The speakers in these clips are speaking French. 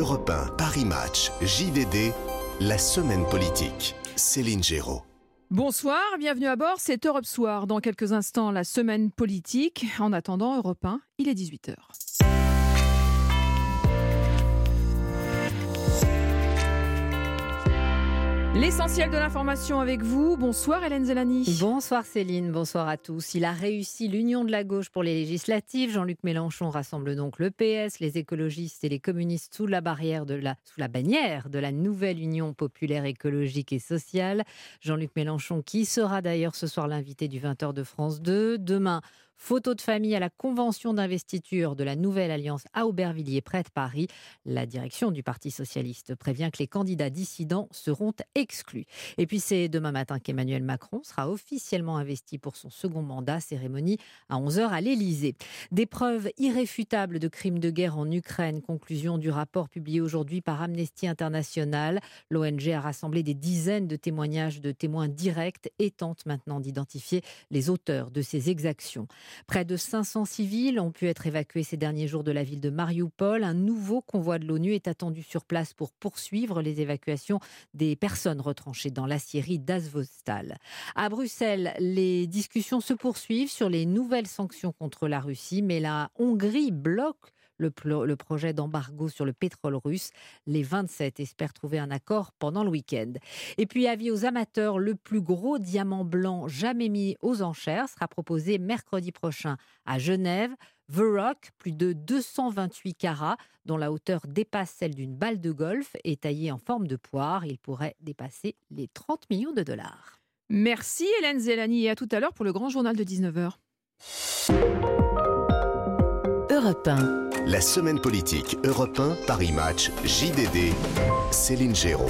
Europe 1, Paris Match, JDD, la semaine politique. Céline Géraud. Bonsoir, bienvenue à bord, c'est Europe Soir. Dans quelques instants, la semaine politique. En attendant, Europe 1, il est 18h. L'essentiel de l'information avec vous. Bonsoir Hélène Zellani. Bonsoir Céline, bonsoir à tous. Il a réussi l'union de la gauche pour les législatives. Jean-Luc Mélenchon rassemble donc le PS, les écologistes et les communistes sous la bannière de la nouvelle Union populaire écologique et sociale. Jean-Luc Mélenchon qui sera d'ailleurs ce soir l'invité du 20h de France 2. Demain, photo de famille à la convention d'investiture de la nouvelle alliance à Aubervilliers près de Paris. La direction du Parti socialiste prévient que les candidats dissidents seront exclus. Et puis c'est demain matin qu'Emmanuel Macron sera officiellement investi pour son second mandat, cérémonie à 11h à l'Élysée. Des preuves irréfutables de crimes de guerre en Ukraine, conclusion du rapport publié aujourd'hui par Amnesty International. L'ONG a rassemblé des dizaines de témoignages de témoins directs et tente maintenant d'identifier les auteurs de ces exactions. Près de 500 civils ont pu être évacués ces derniers jours de la ville de Marioupol. Un nouveau convoi de l'ONU est attendu sur place pour poursuivre les évacuations des personnes retranchées dans l'aciérie d'Azovstal. À Bruxelles, les discussions se poursuivent sur les nouvelles sanctions contre la Russie, mais la Hongrie bloque le projet d'embargo sur le pétrole russe. Les 27 espèrent trouver un accord pendant le week-end. Et puis, avis aux amateurs, le plus gros diamant blanc jamais mis aux enchères sera proposé mercredi prochain à Genève. The Rock, plus de 228 carats, dont la hauteur dépasse celle d'une balle de golf, est taillé en forme de poire. Il pourrait dépasser les 30 millions de dollars. Merci Hélène Zellani et à tout à l'heure pour le grand journal de 19h. Europe 1. La semaine politique Europe 1, Paris Match, JDD, Céline Géraud.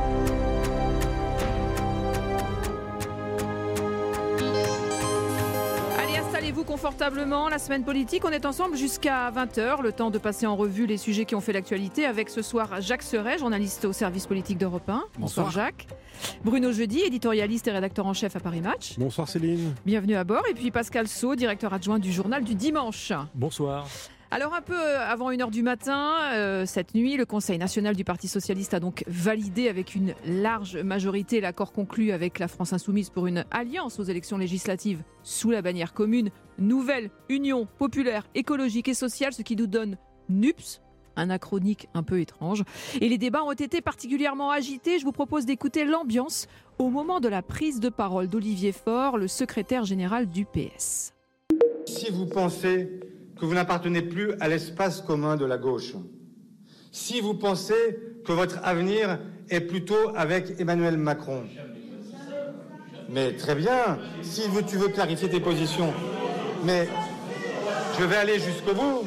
Allez, installez-vous confortablement. La semaine politique, on est ensemble jusqu'à 20h. Le temps de passer en revue les sujets qui ont fait l'actualité avec ce soir Jacques Serret, journaliste au service politique d'Europe 1. Bonsoir Jacques. Bruno Jeudi, éditorialiste et rédacteur en chef à Paris Match. Bonsoir Céline. Bienvenue à bord. Et puis Pascal Saut, directeur adjoint du journal du dimanche. Bonsoir. Alors un peu avant 1h du matin, cette nuit, le Conseil national du Parti socialiste a donc validé avec une large majorité l'accord conclu avec la France insoumise pour une alliance aux élections législatives sous la bannière commune Nouvelle Union populaire écologique et sociale, ce qui nous donne NUPS. Un acronyme un peu étrange. Et les débats ont été particulièrement agités. Je vous propose d'écouter l'ambiance au moment de la prise de parole d'Olivier Faure, le secrétaire général du PS. Si vous pensez que vous n'appartenez plus à l'espace commun de la gauche, si vous pensez que votre avenir est plutôt avec Emmanuel Macron, mais très bien, si tu veux clarifier tes positions, mais je vais aller jusqu'au bout.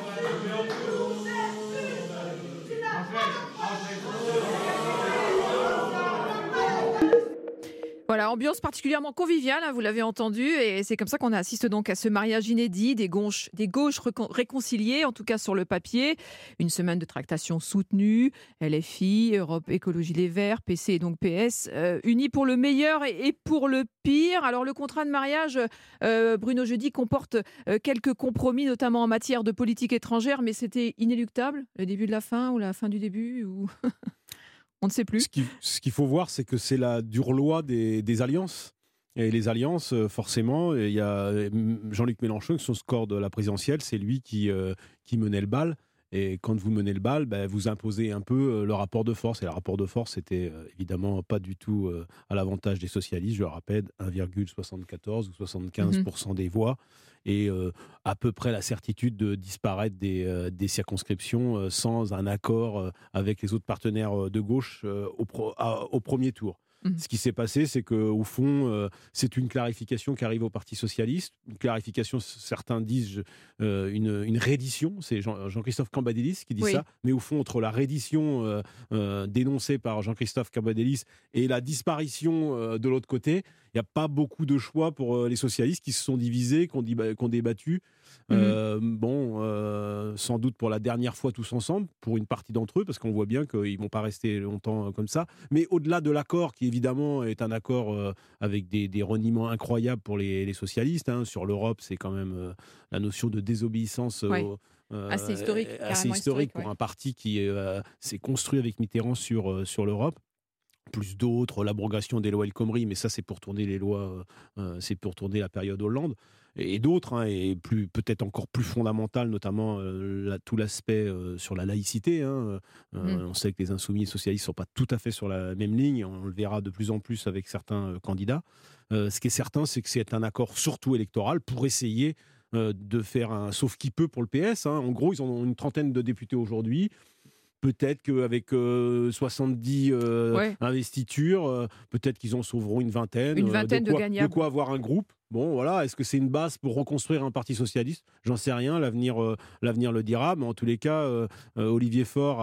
Voilà, ambiance particulièrement conviviale, hein, vous l'avez entendu, et c'est comme ça qu'on assiste donc à ce mariage inédit des gauches réconciliées, en tout cas sur le papier. Une semaine de tractation soutenue, LFI, Europe Écologie Les Verts, PC et donc PS, unis pour le meilleur et pour le pire. Alors le contrat de mariage, Bruno Jeudi, comporte quelques compromis, notamment en matière de politique étrangère, mais c'était inéluctable, le début de la fin ou la fin du début ou... On ne sait plus. Ce qu'il faut voir, c'est que c'est la dure loi des alliances. Et les alliances, forcément, il y a Jean-Luc Mélenchon, son score de la présidentielle, c'est lui qui menait le bal. Et quand vous menez le bal, vous imposez un peu le rapport de force. Et le rapport de force, c'était évidemment pas du tout à l'avantage des socialistes. Je le rappelle, 1,74 ou 75% des voix. Et à peu près la certitude de disparaître des circonscriptions sans un accord avec les autres partenaires de gauche au premier tour. Ce qui s'est passé, c'est qu'au fond, c'est une clarification qui arrive au Parti socialiste. Une clarification, certains disent une reddition. C'est Jean-Christophe Cambadélis qui dit ça. Mais au fond, entre la reddition dénoncée par Jean-Christophe Cambadélis et la disparition de l'autre côté, il n'y a pas beaucoup de choix pour les socialistes qui se sont divisés, qui ont débattu. Sans doute pour la dernière fois tous ensemble, pour une partie d'entre eux, parce qu'on voit bien qu'ils ne vont pas rester longtemps comme ça. Mais au-delà de l'accord, qui évidemment est un accord avec des reniements incroyables pour les socialistes, hein, sur l'Europe, c'est quand même la notion de désobéissance Assez historique. Assez historique pour un parti qui s'est construit avec Mitterrand sur l'Europe. Plus d'autres, l'abrogation des lois El Khomri, mais ça c'est pour tourner les lois, c'est pour tourner la période Hollande, et d'autres, et peut-être encore plus fondamental, notamment tout l'aspect sur la laïcité. On sait que les insoumis et socialistes ne sont pas tout à fait sur la même ligne, on le verra de plus en plus avec certains candidats. Ce qui est certain, c'est que c'est un accord surtout électoral pour essayer de faire un sauve qui peut pour le PS. En gros, ils ont une trentaine de députés aujourd'hui. Peut-être qu'avec 70 investitures, peut-être qu'ils en sauveront une vingtaine. Une vingtaine de gagnables. De quoi avoir un groupe. Bon, voilà. Est-ce que c'est une base pour reconstruire un parti socialiste ? J'en sais rien. L'avenir le dira. Mais en tous les cas, Olivier Faure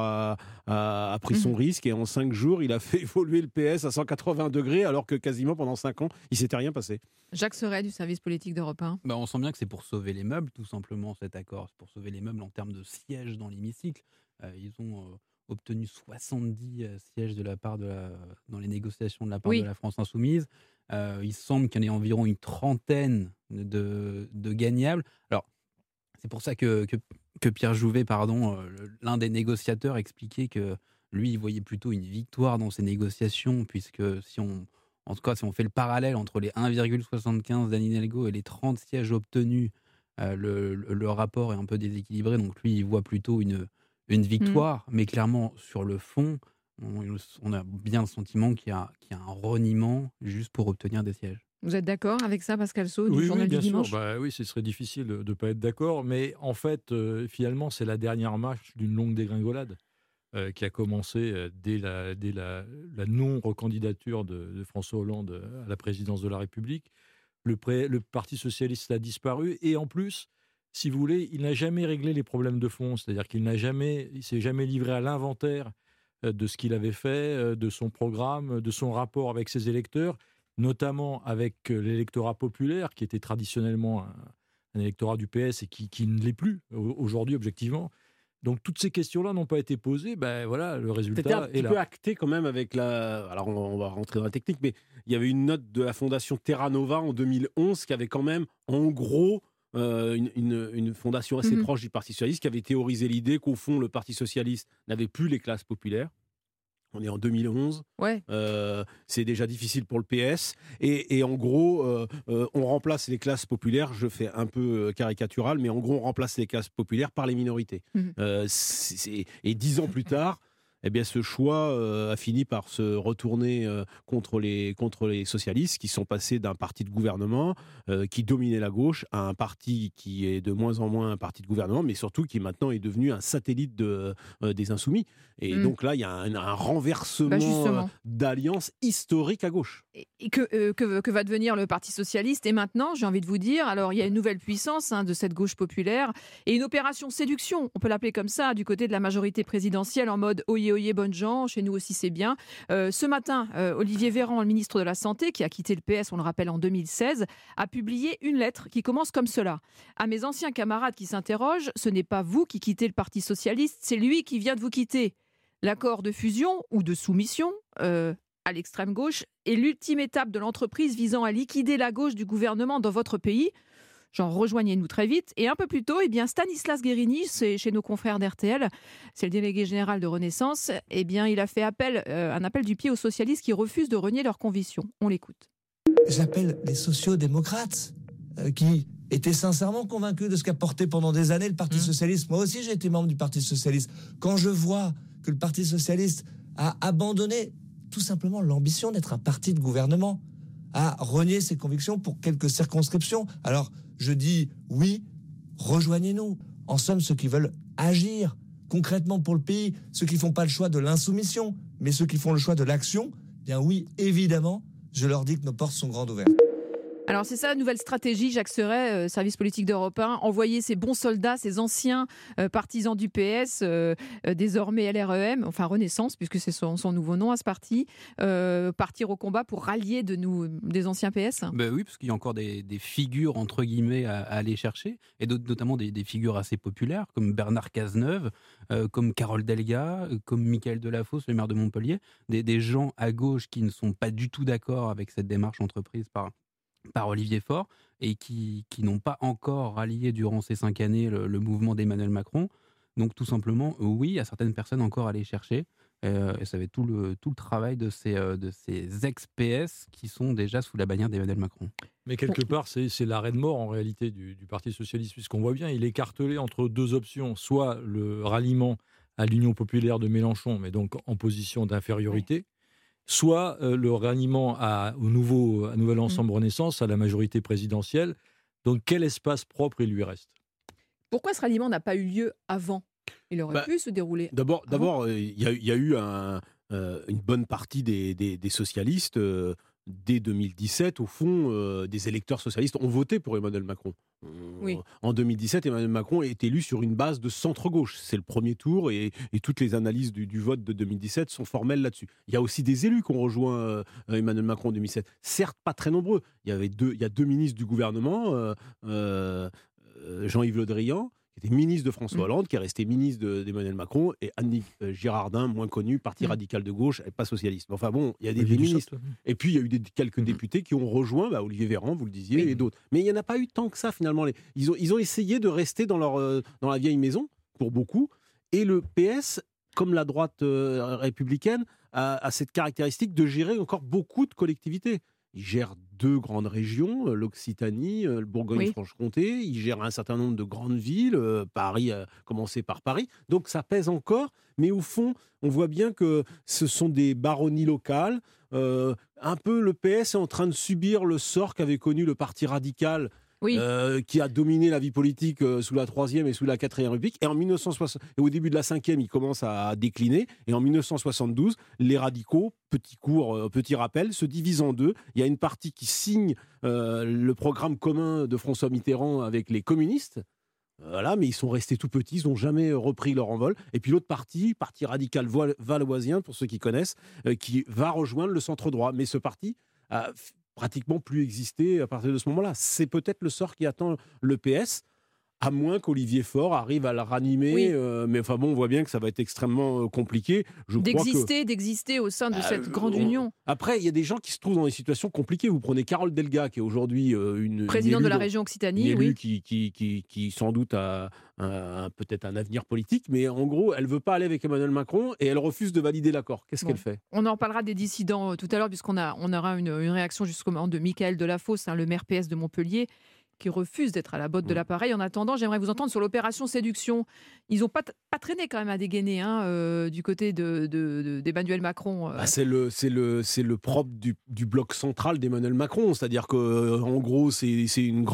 a pris son risque et en 5 jours, il a fait évoluer le PS à 180 degrés, alors que quasiment pendant 5 ans, il ne s'était rien passé. Jacques Serret du service politique d'Europe 1. On sent bien que c'est pour sauver les meubles, tout simplement, cet accord. C'est pour sauver les meubles en termes de sièges dans l'hémicycle. Ils ont obtenu 70 sièges dans les négociations de la part de la France Insoumise. Il semble qu'il y en ait environ une trentaine de gagnables. Alors, c'est pour ça que Pierre Jouvet, l'un des négociateurs, expliquait que lui, il voyait plutôt une victoire dans ces négociations, puisque si on fait le parallèle entre les 1,75 d'Anne Hidalgo et les 30 sièges obtenus, le rapport est un peu déséquilibré. Donc lui, il voit plutôt une victoire, mais clairement, sur le fond, on a bien le sentiment qu'il y a un reniement juste pour obtenir des sièges. Vous êtes d'accord avec ça, Pascal Saut, du journal du dimanche ? Oui, ce serait difficile de ne pas être d'accord, mais en fait, finalement, c'est la dernière marche d'une longue dégringolade qui a commencé dès la non-recandidature de François Hollande à la présidence de la République. Le Parti socialiste a disparu, et en plus, si vous voulez, il n'a jamais réglé les problèmes de fond, c'est-à-dire qu'il s'est jamais livré à l'inventaire de ce qu'il avait fait, de son programme, de son rapport avec ses électeurs, notamment avec l'électorat populaire, qui était traditionnellement un électorat du PS et qui ne l'est plus aujourd'hui, objectivement. Donc toutes ces questions-là n'ont pas été posées. Le résultat est là. C'était un petit peu acté quand même avec Alors on va rentrer dans la technique, mais il y avait une note de la fondation Terra Nova en 2011 qui avait quand même, en gros, une fondation assez proche du Parti socialiste, qui avait théorisé l'idée qu'au fond, le Parti socialiste n'avait plus les classes populaires. On est en 2011. C'est déjà difficile pour le PS. Et en gros, on remplace les classes populaires, je fais un peu caricatural, mais en gros, on remplace les classes populaires par les minorités. Et 10 ans plus tard, ce choix a fini par se retourner contre les socialistes, qui sont passés d'un parti de gouvernement qui dominait la gauche à un parti qui est de moins en moins un parti de gouvernement, mais surtout qui maintenant est devenu un satellite des Insoumis. Et donc là, il y a un renversement d'alliance historique à gauche. Et que va devenir le Parti socialiste ? Et maintenant, j'ai envie de vous dire, alors il y a une nouvelle puissance de cette gauche populaire et une opération séduction, on peut l'appeler comme ça, du côté de la majorité présidentielle, en mode oyez bonnes gens, chez nous aussi c'est bien. Ce matin, Olivier Véran, le ministre de la Santé, qui a quitté le PS, on le rappelle, en 2016, a publié une lettre qui commence comme cela. À mes anciens camarades qui s'interrogent, ce n'est pas vous qui quittez le Parti socialiste, c'est lui qui vient de vous quitter. L'accord de fusion ou de soumission à l'extrême gauche est l'ultime étape de l'entreprise visant à liquider la gauche du gouvernement dans votre pays. Genre, rejoignez-nous très vite. Et un peu plus tôt, Stanislas Guérini, c'est chez nos confrères d'RTL, c'est le délégué général de Renaissance, il a fait un appel du pied aux socialistes qui refusent de renier leurs convictions. On l'écoute. J'appelle les sociaux-démocrates qui étaient sincèrement convaincus de ce qu'a porté pendant des années le Parti socialiste. Moi aussi, j'ai été membre du Parti socialiste. Quand je vois que le Parti socialiste a abandonné tout simplement l'ambition d'être un parti de gouvernement, a renié ses convictions pour quelques circonscriptions, alors je dis oui, rejoignez-nous. En somme, ceux qui veulent agir concrètement pour le pays, ceux qui ne font pas le choix de l'insoumission, mais ceux qui font le choix de l'action, bien oui, évidemment, je leur dis que nos portes sont grandes ouvertes. Alors c'est ça la nouvelle stratégie, Jacques Serret, service politique d'Europe 1, envoyer ces bons soldats, ces anciens partisans du PS, désormais LREM, enfin Renaissance, puisque c'est son nouveau nom à ce parti, partir au combat pour rallier des anciens PS. Oui, parce qu'il y a encore des figures, entre guillemets, à aller chercher, et notamment des figures assez populaires, comme Bernard Cazeneuve, comme Carole Delga, comme Michael Delafosse, le maire de Montpellier, des gens à gauche qui ne sont pas du tout d'accord avec cette démarche entreprise par par Olivier Faure et qui n'ont pas encore rallié durant ces 5 années le mouvement d'Emmanuel Macron. Donc tout simplement, oui, il y a certaines personnes encore à aller chercher. Et ça va être tout le travail de ces ex-PS qui sont déjà sous la bannière d'Emmanuel Macron. Mais quelque part, c'est l'arrêt de mort en réalité du Parti socialiste, puisqu'on voit bien, il est écartelé entre deux options, soit le ralliement à l'Union populaire de Mélenchon, mais donc en position d'infériorité, soit le ralliement au nouvel ensemble Renaissance, à la majorité présidentielle. Donc quel espace propre il lui reste ? Pourquoi ce ralliement n'a pas eu lieu avant ? Il aurait pu se dérouler. D'abord, il y a eu une bonne partie des socialistes dès 2017, au fond, des électeurs socialistes ont voté pour Emmanuel Macron. Oui. En 2017, Emmanuel Macron est élu sur une base de centre-gauche. C'est le premier tour et toutes les analyses du vote de 2017 sont formelles là-dessus. Il y a aussi des élus qui ont rejoint Emmanuel Macron en 2017. Certes, pas très nombreux. Il y a deux ministres du gouvernement, Jean-Yves Le Drian, qui était ministre de François Hollande, qui est resté ministre d'Emmanuel Macron, et Annick Girardin, moins connue, parti radical de gauche, et pas socialiste. Enfin bon, il y a des ministres. Et puis il y a eu quelques députés qui ont rejoint Olivier Véran, vous le disiez, et d'autres. Mais il n'y en a pas eu tant que ça finalement. Ils ont essayé de rester dans la vieille maison, pour beaucoup, et le PS, comme la droite républicaine, a cette caractéristique de gérer encore beaucoup de collectivités. Il gère 2 grandes régions, l'Occitanie, le Bourgogne-Franche-Comté. Il gère un certain nombre de grandes villes, Paris, commencer par Paris. Donc ça pèse encore, mais au fond, on voit bien que ce sont des baronnies locales. Un peu le PS est en train de subir le sort qu'avait connu le Parti radical, qui a dominé la vie politique sous la 3e et sous la 4e République. Et et au début de la 5e, il commence à décliner. Et en 1972, les radicaux, petit rappel, se divisent en 2. Il y a une partie qui signe le programme commun de François Mitterrand avec les communistes. Voilà, mais ils sont restés tout petits, ils n'ont jamais repris leur envol. Et puis l'autre parti radical valoisien, pour ceux qui connaissent, qui va rejoindre le centre droit. Mais ce parti a pratiquement plus existé à partir de ce moment-là. C'est peut-être le sort qui attend le PS, à moins qu'Olivier Faure arrive à la ranimer. Mais enfin bon, on voit bien que ça va être extrêmement compliqué. D'exister au sein de cette grande union. Après, il y a des gens qui se trouvent dans des situations compliquées. Vous prenez Carole Delga, qui est aujourd'hui présidente de la région Occitanie, qui sans doute a peut-être un avenir politique, mais en gros, elle ne veut pas aller avec Emmanuel Macron et elle refuse de valider l'accord. Qu'est-ce qu'elle fait ? On en parlera des dissidents tout à l'heure, puisqu'on aura une réaction justement de Michael Delafosse, le maire PS de Montpellier, qui refuse d'être à la botte de l'appareil. En attendant, j'aimerais vous entendre sur l'opération séduction. Ils n'ont pas traîné quand même à dégainer du côté d'Emmanuel Macron. C'est le propre du bloc central d'Emmanuel Macron. C'est-à-dire qu'en gros, c'est un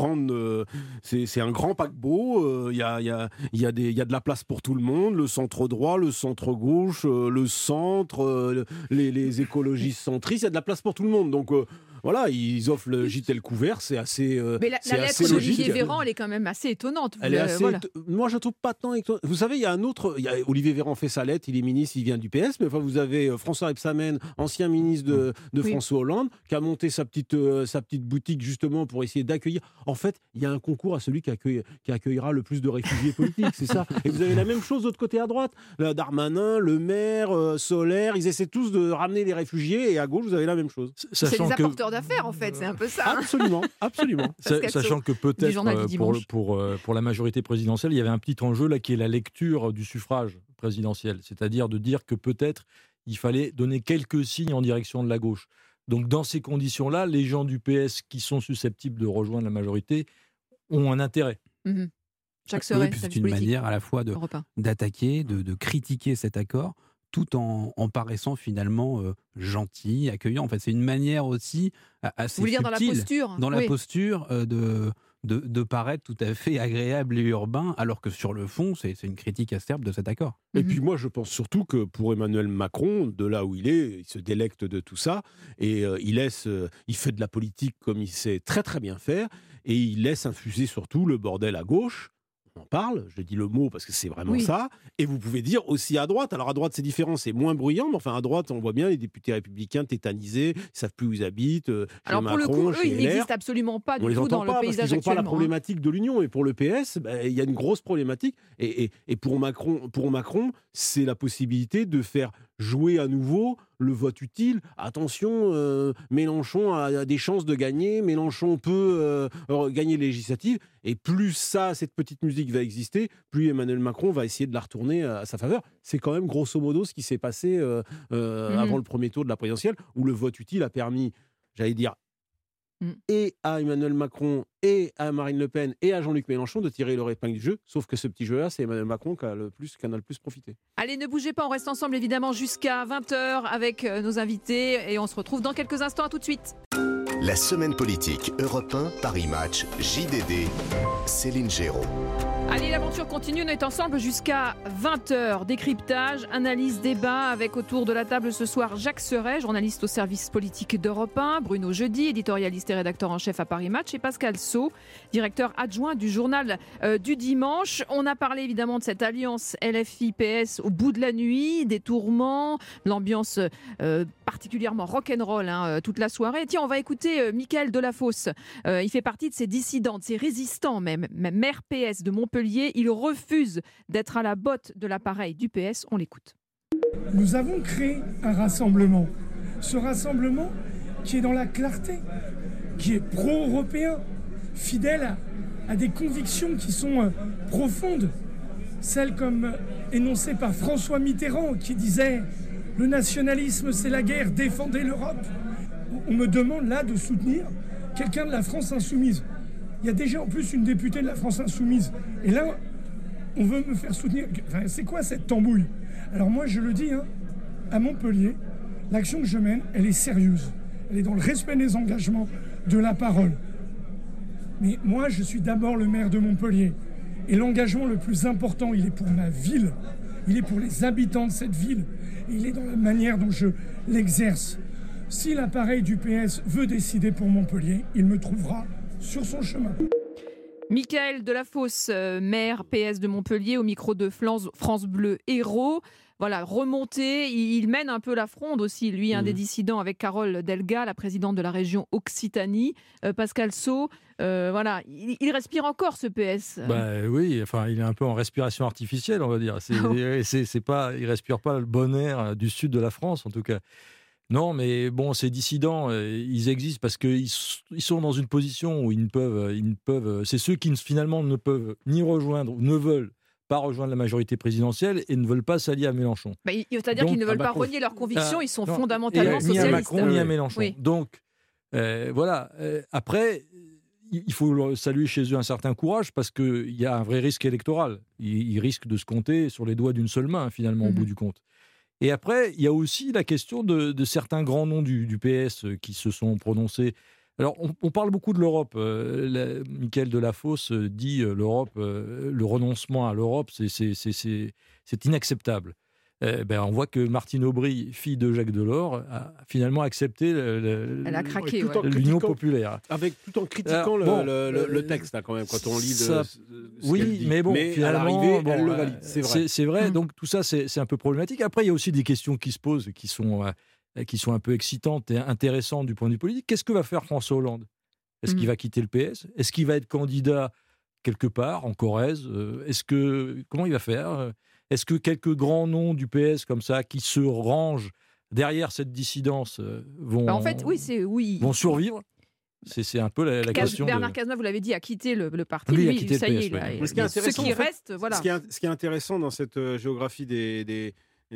grand paquebot. Il y a de la place pour tout le monde. Le centre droit, le centre gauche, le centre, les écologistes centristes. Il y a de la place pour tout le monde. Donc voilà, ils offrent le gîte et le couvert, c'est assez mais la lettre d'Olivier Véran, elle est quand même assez étonnante. Moi, je ne trouve pas tant étonnante. Vous savez, il y a Olivier Véran fait sa lettre, il est ministre, il vient du PS, mais enfin, vous avez François Rebsamen, ancien ministre de François Hollande, qui a monté sa petite boutique justement pour essayer d'accueillir. En fait, il y a un concours à celui qui accueillera le plus de réfugiés politiques, c'est ça. Et vous avez la même chose de l'autre côté à droite. Darmanin, Le Maire, Solaire, ils essaient tous de ramener les réfugiés, et à gauche, vous avez la même chose. C'est des apporteurs d'affaires, en fait, c'est un peu ça. Absolument. Sachant que peut-être pour la majorité présidentielle, il y avait un petit enjeu là qui est la lecture du suffrage présidentiel, c'est-à-dire de dire que peut-être il fallait donner quelques signes en direction de la gauche. Donc dans ces conditions-là, les gens du PS qui sont susceptibles de rejoindre la majorité ont un intérêt. Jacques Serret, c'est une manière à la fois d'attaquer, de critiquer cet accord, tout en paraissant finalement gentil, accueillant. En fait, c'est une manière aussi assez subtile, dans la posture de paraître tout à fait agréable et urbain, alors que sur le fond, c'est une critique acerbe de cet accord. Et puis moi, je pense surtout que pour Emmanuel Macron, de là où il est, il se délecte de tout ça, et il fait de la politique comme il sait très très bien faire, et il laisse infuser surtout le bordel à gauche. On en parle, je dis le mot parce que c'est vraiment ça, et vous pouvez dire aussi à droite. Alors à droite c'est différent, c'est moins bruyant, mais enfin à droite on voit bien les députés républicains tétanisés, ils ne savent plus où ils habitent. Alors pour Macron, le coup, eux ils n'existent absolument pas du tout dans le paysage actuellement. Ils n'ont pas la problématique de l'Union, et pour le PS, il y a une grosse problématique, et pour Macron c'est la possibilité de faire jouer à nouveau le vote utile. Attention, Mélenchon a des chances de gagner, Mélenchon peut gagner les législatives, et plus cette petite musique va exister, plus Emmanuel Macron va essayer de la retourner à sa faveur. C'est quand même grosso modo ce qui s'est passé avant le premier tour de la présidentielle, où le vote utile a permis, j'allais dire, et à Emmanuel Macron, et à Marine Le Pen, et à Jean-Luc Mélenchon de tirer leur épingle du jeu. Sauf que ce petit jeu-là, c'est Emmanuel Macron qui en a le plus profité. Allez, ne bougez pas, on reste ensemble évidemment jusqu'à 20h avec nos invités et on se retrouve dans quelques instants. À tout de suite. La semaine politique Europe 1, Paris Match, JDD, Céline Géraud. Allez, l'aventure continue, on est ensemble jusqu'à 20h. Décryptage, analyse, débat avec autour de la table ce soir Jacques Serret, journaliste au service politique d'Europe 1, Bruno Jeudi, éditorialiste et rédacteur en chef à Paris Match, et Pascal Saut, directeur adjoint du journal du dimanche. On a parlé évidemment de cette alliance LFI-PS au bout de la nuit, des tourments, l'ambiance particulièrement rock'n'roll toute la soirée. Tiens, on va écouter Mickaël Delafosse. Il fait partie de ces dissidents, de ces résistants même maire PS de Montpellier. Il refuse d'être à la botte de l'appareil du PS. On l'écoute. Nous avons créé un rassemblement. Ce rassemblement qui est dans la clarté, qui est pro-européen, fidèle à des convictions qui sont profondes. Celles comme énoncées par François Mitterrand qui disait « Le nationalisme, c'est la guerre, défendez l'Europe ». On me demande là de soutenir quelqu'un de la France insoumise. Il y a déjà en plus une députée de la France insoumise. Et là, on veut me faire soutenir. Enfin, c'est quoi cette tambouille? Alors moi, je le dis, à Montpellier, l'action que je mène, elle est sérieuse. Elle est dans le respect des engagements, de la parole. Mais moi, je suis d'abord le maire de Montpellier. Et l'engagement le plus important, il est pour ma ville. Il est pour les habitants de cette ville. Et il est dans la manière dont je l'exerce. Si l'appareil du PS veut décider pour Montpellier, il me trouvera sur son chemin. Mickaël Delafosse, maire PS de Montpellier, au micro de France Bleu Hérault. Voilà, remonté, il mène un peu la fronde aussi, lui, un des dissidents avec Carole Delga, la présidente de la région Occitanie. Pascal Saut, voilà, il respire encore ce PS. Oui, enfin, il est un peu en respiration artificielle, on va dire. Il respire pas le bon air du sud de la France, en tout cas. Non, mais bon, ces dissidents, ils existent parce qu'ils sont dans une position où ils ne peuvent. C'est ceux qui finalement ne peuvent ni rejoindre, ou ne veulent pas rejoindre la majorité présidentielle et ne veulent pas s'allier à Mélenchon. C'est-à-dire qu'ils ne veulent pas renier leurs convictions, ils sont fondamentalement socialistes. Ni à Macron, ni à Mélenchon. Oui. Donc, voilà. Après, il faut saluer chez eux un certain courage parce qu'il y a un vrai risque électoral. Ils risquent de se compter sur les doigts d'une seule main, finalement, au bout du compte. Et après, il y a aussi la question de certains grands noms du PS qui se sont prononcés. Alors, on parle beaucoup de l'Europe. Mickaël Delafosse dit l'Europe, le renoncement à l'Europe, c'est inacceptable. On voit que Martine Aubry, fille de Jacques Delors, a finalement accepté l'Union populaire. Tout en critiquant le texte, là, quand même, quand on lit oui, mais bon, mais à l'arrivée, elle le valide, c'est vrai. C'est vrai, donc tout ça, c'est un peu problématique. Après, il y a aussi des questions qui se posent, qui sont un peu excitantes et intéressantes du point de vue politique. Qu'est-ce que va faire François Hollande? Est-ce qu'il va quitter le PS? Est-ce qu'il va être candidat quelque part, en Corrèze? Comment il va faire? Est-ce que quelques grands noms du PS comme ça, qui se rangent derrière cette dissidence, vont survivre? C'est un peu la question. Bernard Cazeneuve, vous l'avez dit, a quitté le parti. Lui, a quitté le PS. Ceux qui restent, voilà. Ce qui est intéressant dans cette géographie des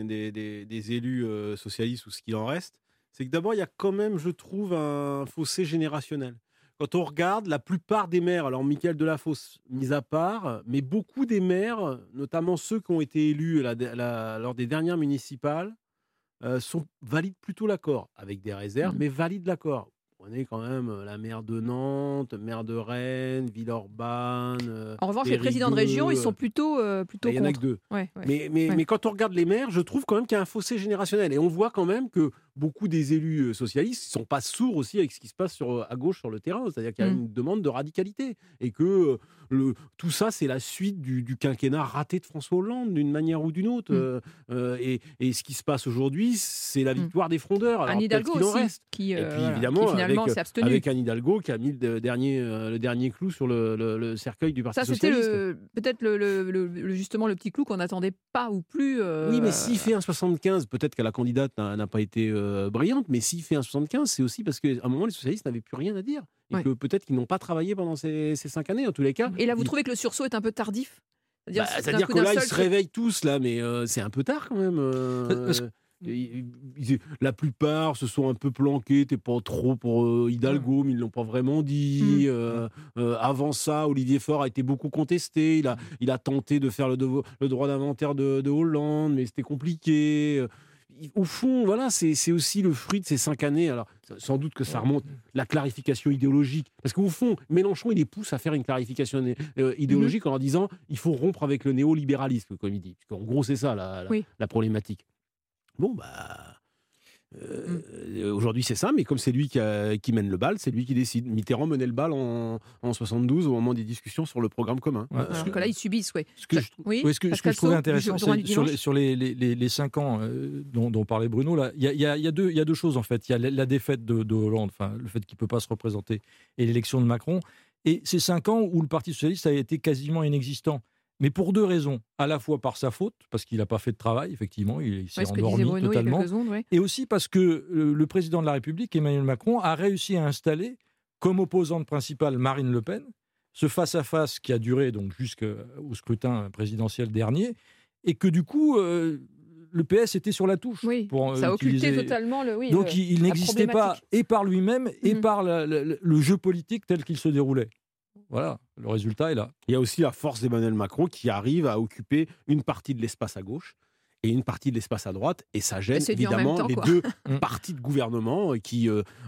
élus socialistes, ou ce qu'il en reste, c'est que d'abord, il y a quand même, je trouve, un fossé générationnel. Quand on regarde, la plupart des maires, alors Mickaël Delafosse mis à part, mais beaucoup des maires, notamment ceux qui ont été élus lors des dernières municipales, valident plutôt l'accord, avec des réserves, mais valident l'accord. On est quand même la maire de Nantes, maire de Rennes, Villeurbanne. En revanche, les présidents de région, ils sont plutôt contre. Il y en a que deux. Ouais. Mais quand on regarde les maires, je trouve quand même qu'il y a un fossé générationnel. Et on voit quand même que beaucoup des élus socialistes ne sont pas sourds aussi avec ce qui se passe à gauche sur le terrain. C'est-à-dire qu'il y a une demande de radicalité. Et que tout ça, c'est la suite du quinquennat raté de François Hollande, d'une manière ou d'une autre. Et ce qui se passe aujourd'hui, c'est la victoire des frondeurs. Alors, Anne Hidalgo qu'il en aussi, reste. qui évidemment, finalement s'est abstenu. Avec Anne Hidalgo qui a mis le dernier clou sur le cercueil du Parti socialiste. Ça, c'était peut-être justement le petit clou qu'on n'attendait pas ou plus. Oui, mais s'il fait un 75, peut-être que la candidate n'a pas été brillante, mais s'il fait un 75, c'est aussi parce qu'à un moment, les socialistes n'avaient plus rien à dire. Et que peut-être qu'ils n'ont pas travaillé pendant ces 5 années, en tous les cas. Et là, vous trouvez que le sursaut est un peu tardif ? C'est-à-dire que là, ils se réveillent tous, là, mais c'est un peu tard quand même. La plupart se sont un peu planqués, t'es pas trop pour Hidalgo, mais ils ne l'ont pas vraiment dit. Avant ça, Olivier Faure a été beaucoup contesté. Il a tenté de faire le droit d'inventaire de Hollande, mais c'était compliqué. Au fond, voilà, c'est aussi le fruit de ces 5 années. Alors, sans doute que ça remonte la clarification idéologique. Parce qu'au fond, Mélenchon, il les pousse à faire une clarification idéologique en leur disant il faut rompre avec le néolibéralisme, comme il dit. Parce qu'en gros, c'est ça la problématique. Bon, aujourd'hui, c'est ça, mais comme c'est lui qui mène le bal, c'est lui qui décide. Mitterrand menait le bal en 72 au moment des discussions sur le programme commun. Alors que là, ils subissent, Ce que je trouvais intéressant, c'est sur les 5 ans dont parlait Bruno, là, il y a deux choses, en fait. Il y a la défaite de Hollande, le fait qu'il ne peut pas se représenter, et l'élection de Macron. Et ces 5 ans où le Parti socialiste a été quasiment inexistant. Mais pour 2 raisons. À la fois par sa faute, parce qu'il n'a pas fait de travail, effectivement, il s'est endormi totalement. Et aussi parce que le président de la République, Emmanuel Macron, a réussi à installer comme opposante principale Marine Le Pen, ce face-à-face qui a duré donc jusqu'au scrutin présidentiel dernier, et que du coup, le PS était sur la touche. Ça a occulté totalement donc il n'existait pas, et par lui-même, et par le jeu politique tel qu'il se déroulait. Voilà, le résultat est là. Il y a aussi la force d'Emmanuel Macron qui arrive à occuper une partie de l'espace à gauche et une partie de l'espace à droite. Et ça gêne évidemment les deux partis de gouvernement qui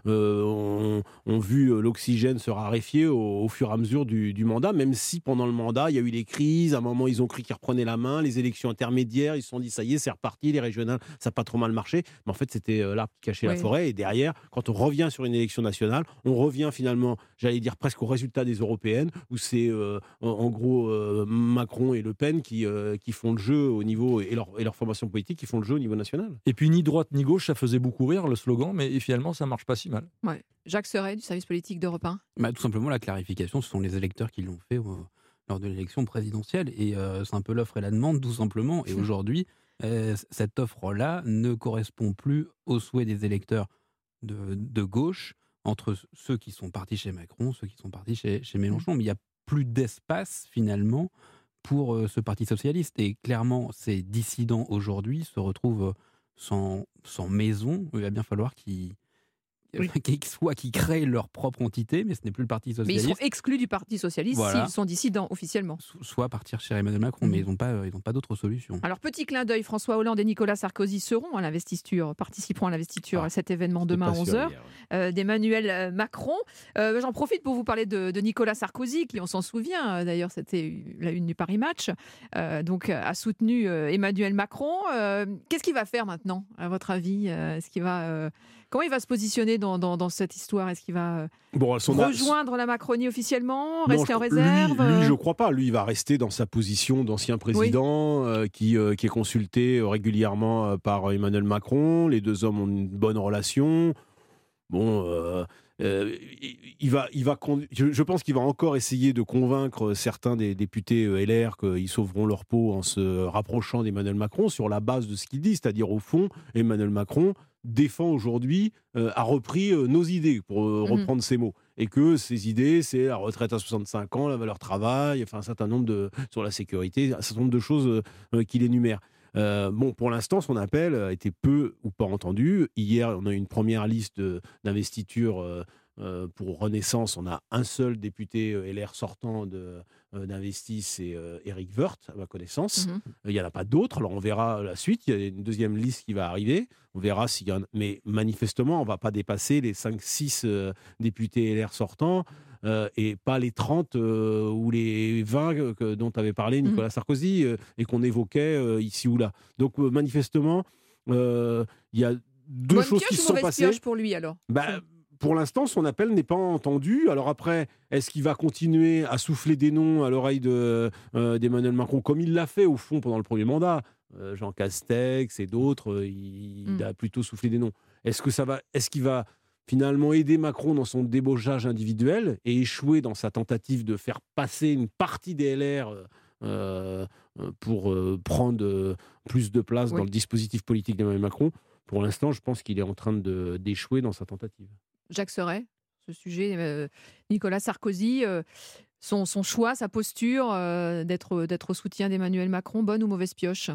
ont vu l'oxygène se raréfier au fur et à mesure du mandat, même si pendant le mandat, il y a eu les crises. À un moment, ils ont cru qu'ils reprenaient la main. Les élections intermédiaires, ils se sont dit, ça y est, c'est reparti. Les régionales, ça n'a pas trop mal marché. Mais en fait, c'était l'arbre qui cachait la forêt. Et derrière, quand on revient sur une élection nationale, on revient finalement, j'allais dire presque au résultat des européennes, où c'est en gros Macron et Le Pen qui font le jeu au niveau, et leur formation politique qui font le jeu au niveau national. Et puis ni droite ni gauche, ça faisait beaucoup rire le slogan, mais finalement ça marche pas si mal. Jacques Serret du service politique d'Europe 1. Tout simplement la clarification, ce sont les électeurs qui l'ont fait lors de l'élection présidentielle, et c'est un peu l'offre et la demande tout simplement. Et aujourd'hui, cette offre-là ne correspond plus aux souhaits des électeurs de gauche, entre ceux qui sont partis chez Macron, ceux qui sont partis chez Mélenchon, mais il n'y a plus d'espace finalement pour ce Parti socialiste. Et clairement, ces dissidents aujourd'hui se retrouvent sans maison. Il va bien falloir qu'ils créent leur propre entité, mais ce n'est plus le Parti socialiste. Mais ils seront exclus du Parti socialiste s'ils sont dissidents officiellement. Soit partir chez Emmanuel Macron, mais ils n'ont pas d'autre solution. Alors, petit clin d'œil, François Hollande et Nicolas Sarkozy participeront à l'investiture à cet événement demain à 11h d'Emmanuel Macron. J'en profite pour vous parler de Nicolas Sarkozy, qui, on s'en souvient, d'ailleurs, c'était la une du Paris Match, a soutenu Emmanuel Macron. Qu'est-ce qu'il va faire maintenant, à votre avis ? Comment il va se positionner dans cette histoire ? Est-ce qu'il va rejoindre la Macronie officiellement, rester en réserve ? Lui, je ne crois pas. Lui, il va rester dans sa position d'ancien président qui est consulté régulièrement par Emmanuel Macron. Les deux hommes ont une bonne relation. Je pense qu'il va encore essayer de convaincre certains des députés LR qu'ils sauveront leur peau en se rapprochant d'Emmanuel Macron sur la base de ce qu'il dit, c'est-à-dire au fond, Emmanuel Macron défend aujourd'hui, a repris nos idées, pour reprendre ses mots. Et que ces idées, c'est la retraite à 65 ans, la valeur travail, enfin un certain nombre sur la sécurité, un certain nombre de choses qu'il énumère. Pour l'instant, son appel a été peu ou pas entendu. Hier, on a eu une première liste d'investiture pour Renaissance. On a un seul député LR sortant d'Investis, c'est Éric Woerth, à ma connaissance. Il n'y en a pas d'autres. Alors, on verra la suite. Il y a une deuxième liste qui va arriver. On verra s'il y en a. Mais manifestement, on ne va pas dépasser les 5-6 députés LR sortants. Et pas les 30 ou les 20 dont avait parlé Nicolas Sarkozy et qu'on évoquait ici ou là. Donc manifestement, il y a deux choses qui se sont passées. Pioche pour lui alors. Pour l'instant, son appel n'est pas entendu. Alors après, est-ce qu'il va continuer à souffler des noms à l'oreille d'Emmanuel Macron, comme il l'a fait au fond pendant le premier mandat, Jean Castex et d'autres, il a plutôt soufflé des noms. Est-ce qu'il va finalement aider Macron dans son débauchage individuel et échouer dans sa tentative de faire passer une partie des LR pour prendre plus de place dans le dispositif politique d'Emmanuel Macron? Pour l'instant, je pense qu'il est en train d'échouer dans sa tentative. Jacques Serret, ce sujet, Nicolas Sarkozy, son choix, sa posture d'être au soutien d'Emmanuel Macron, bonne ou mauvaise pioche?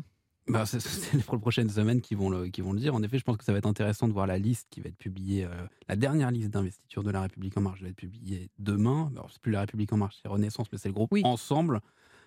C'est les prochaines semaines qui vont le dire. En effet, je pense que ça va être intéressant de voir la liste qui va être publiée. La dernière liste d'investiture de La République En Marche va être publiée demain. Alors, c'est plus La République En Marche, c'est Renaissance, mais c'est le groupe Ensemble.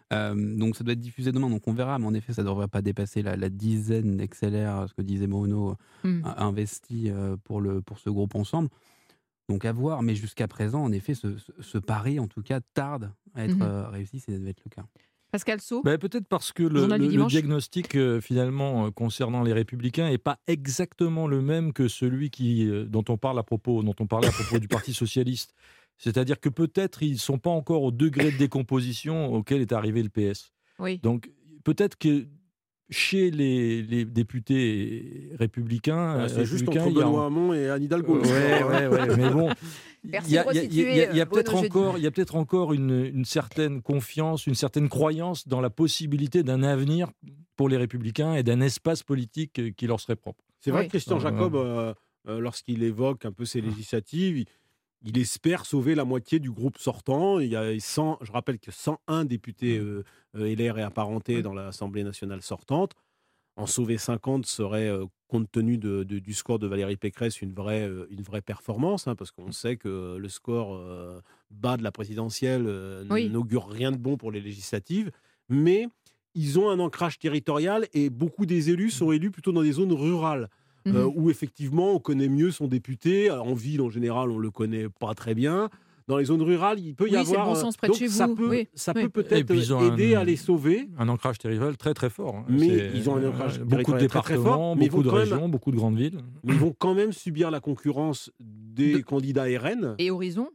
Donc ça doit être diffusé demain, donc on verra. Mais en effet, ça ne devrait pas dépasser la dizaine d'XLR, ce que disait Bruno, investis pour ce groupe Ensemble. Donc à voir. Mais jusqu'à présent, en effet, ce pari, en tout cas, tarde à être réussi. Ça devait être le cas. Pascal Saut. Peut-être parce que le diagnostic finalement concernant les Républicains n'est pas exactement le même que celui dont on parlait à propos du Parti Socialiste. C'est-à-dire que peut-être ils ne sont pas encore au degré de décomposition auquel est arrivé le PS. Oui. Donc peut-être que chez les députés républicains... c'est juste entre Benoît Hamon et Anne Hidalgo. Mais bon... Il y a peut-être encore une certaine confiance, une certaine croyance dans la possibilité d'un avenir pour les Républicains et d'un espace politique qui leur serait propre. C'est vrai que Christian Jacob, lorsqu'il évoque un peu ces législatives, il espère sauver la moitié du groupe sortant. Il y a je rappelle que 101 députés LR et apparentés dans l'Assemblée nationale sortante. En sauver 50 serait, compte tenu du score de Valérie Pécresse, une vraie performance, parce qu'on sait que le score bas de la présidentielle n'augure rien de bon pour les législatives. Mais ils ont un ancrage territorial et beaucoup des élus sont élus plutôt dans des zones rurales. Où effectivement on connaît mieux son député. En ville, en général, on ne le connaît pas très bien. Dans les zones rurales, il peut y avoir... c'est le bon sens près de chez vous. Ça peut peut-être aider à les sauver. Un ancrage territorial très très fort. Mais ils ont un ancrage beaucoup de départements, beaucoup de régions, beaucoup de grandes villes. Mais ils vont quand même subir la concurrence des candidats RN. Et Horizon.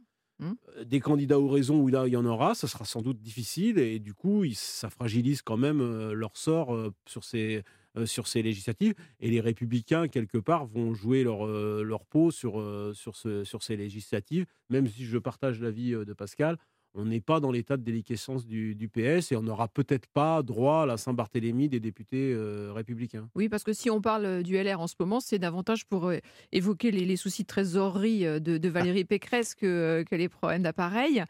Des candidats Horizon où là il y en aura, ça sera sans doute difficile et du coup ça fragilise quand même leur sort sur ces législatives, et les Républicains quelque part vont jouer leur peau sur ces législatives, même si je partage l'avis de Pascal. On n'est pas dans l'état de déliquescence du PS et on n'aura peut-être pas droit à la Saint-Barthélemy des députés républicains. Oui, parce que si on parle du LR en ce moment, c'est davantage pour évoquer les soucis de trésorerie de Valérie Pécresse que les problèmes d'appareil.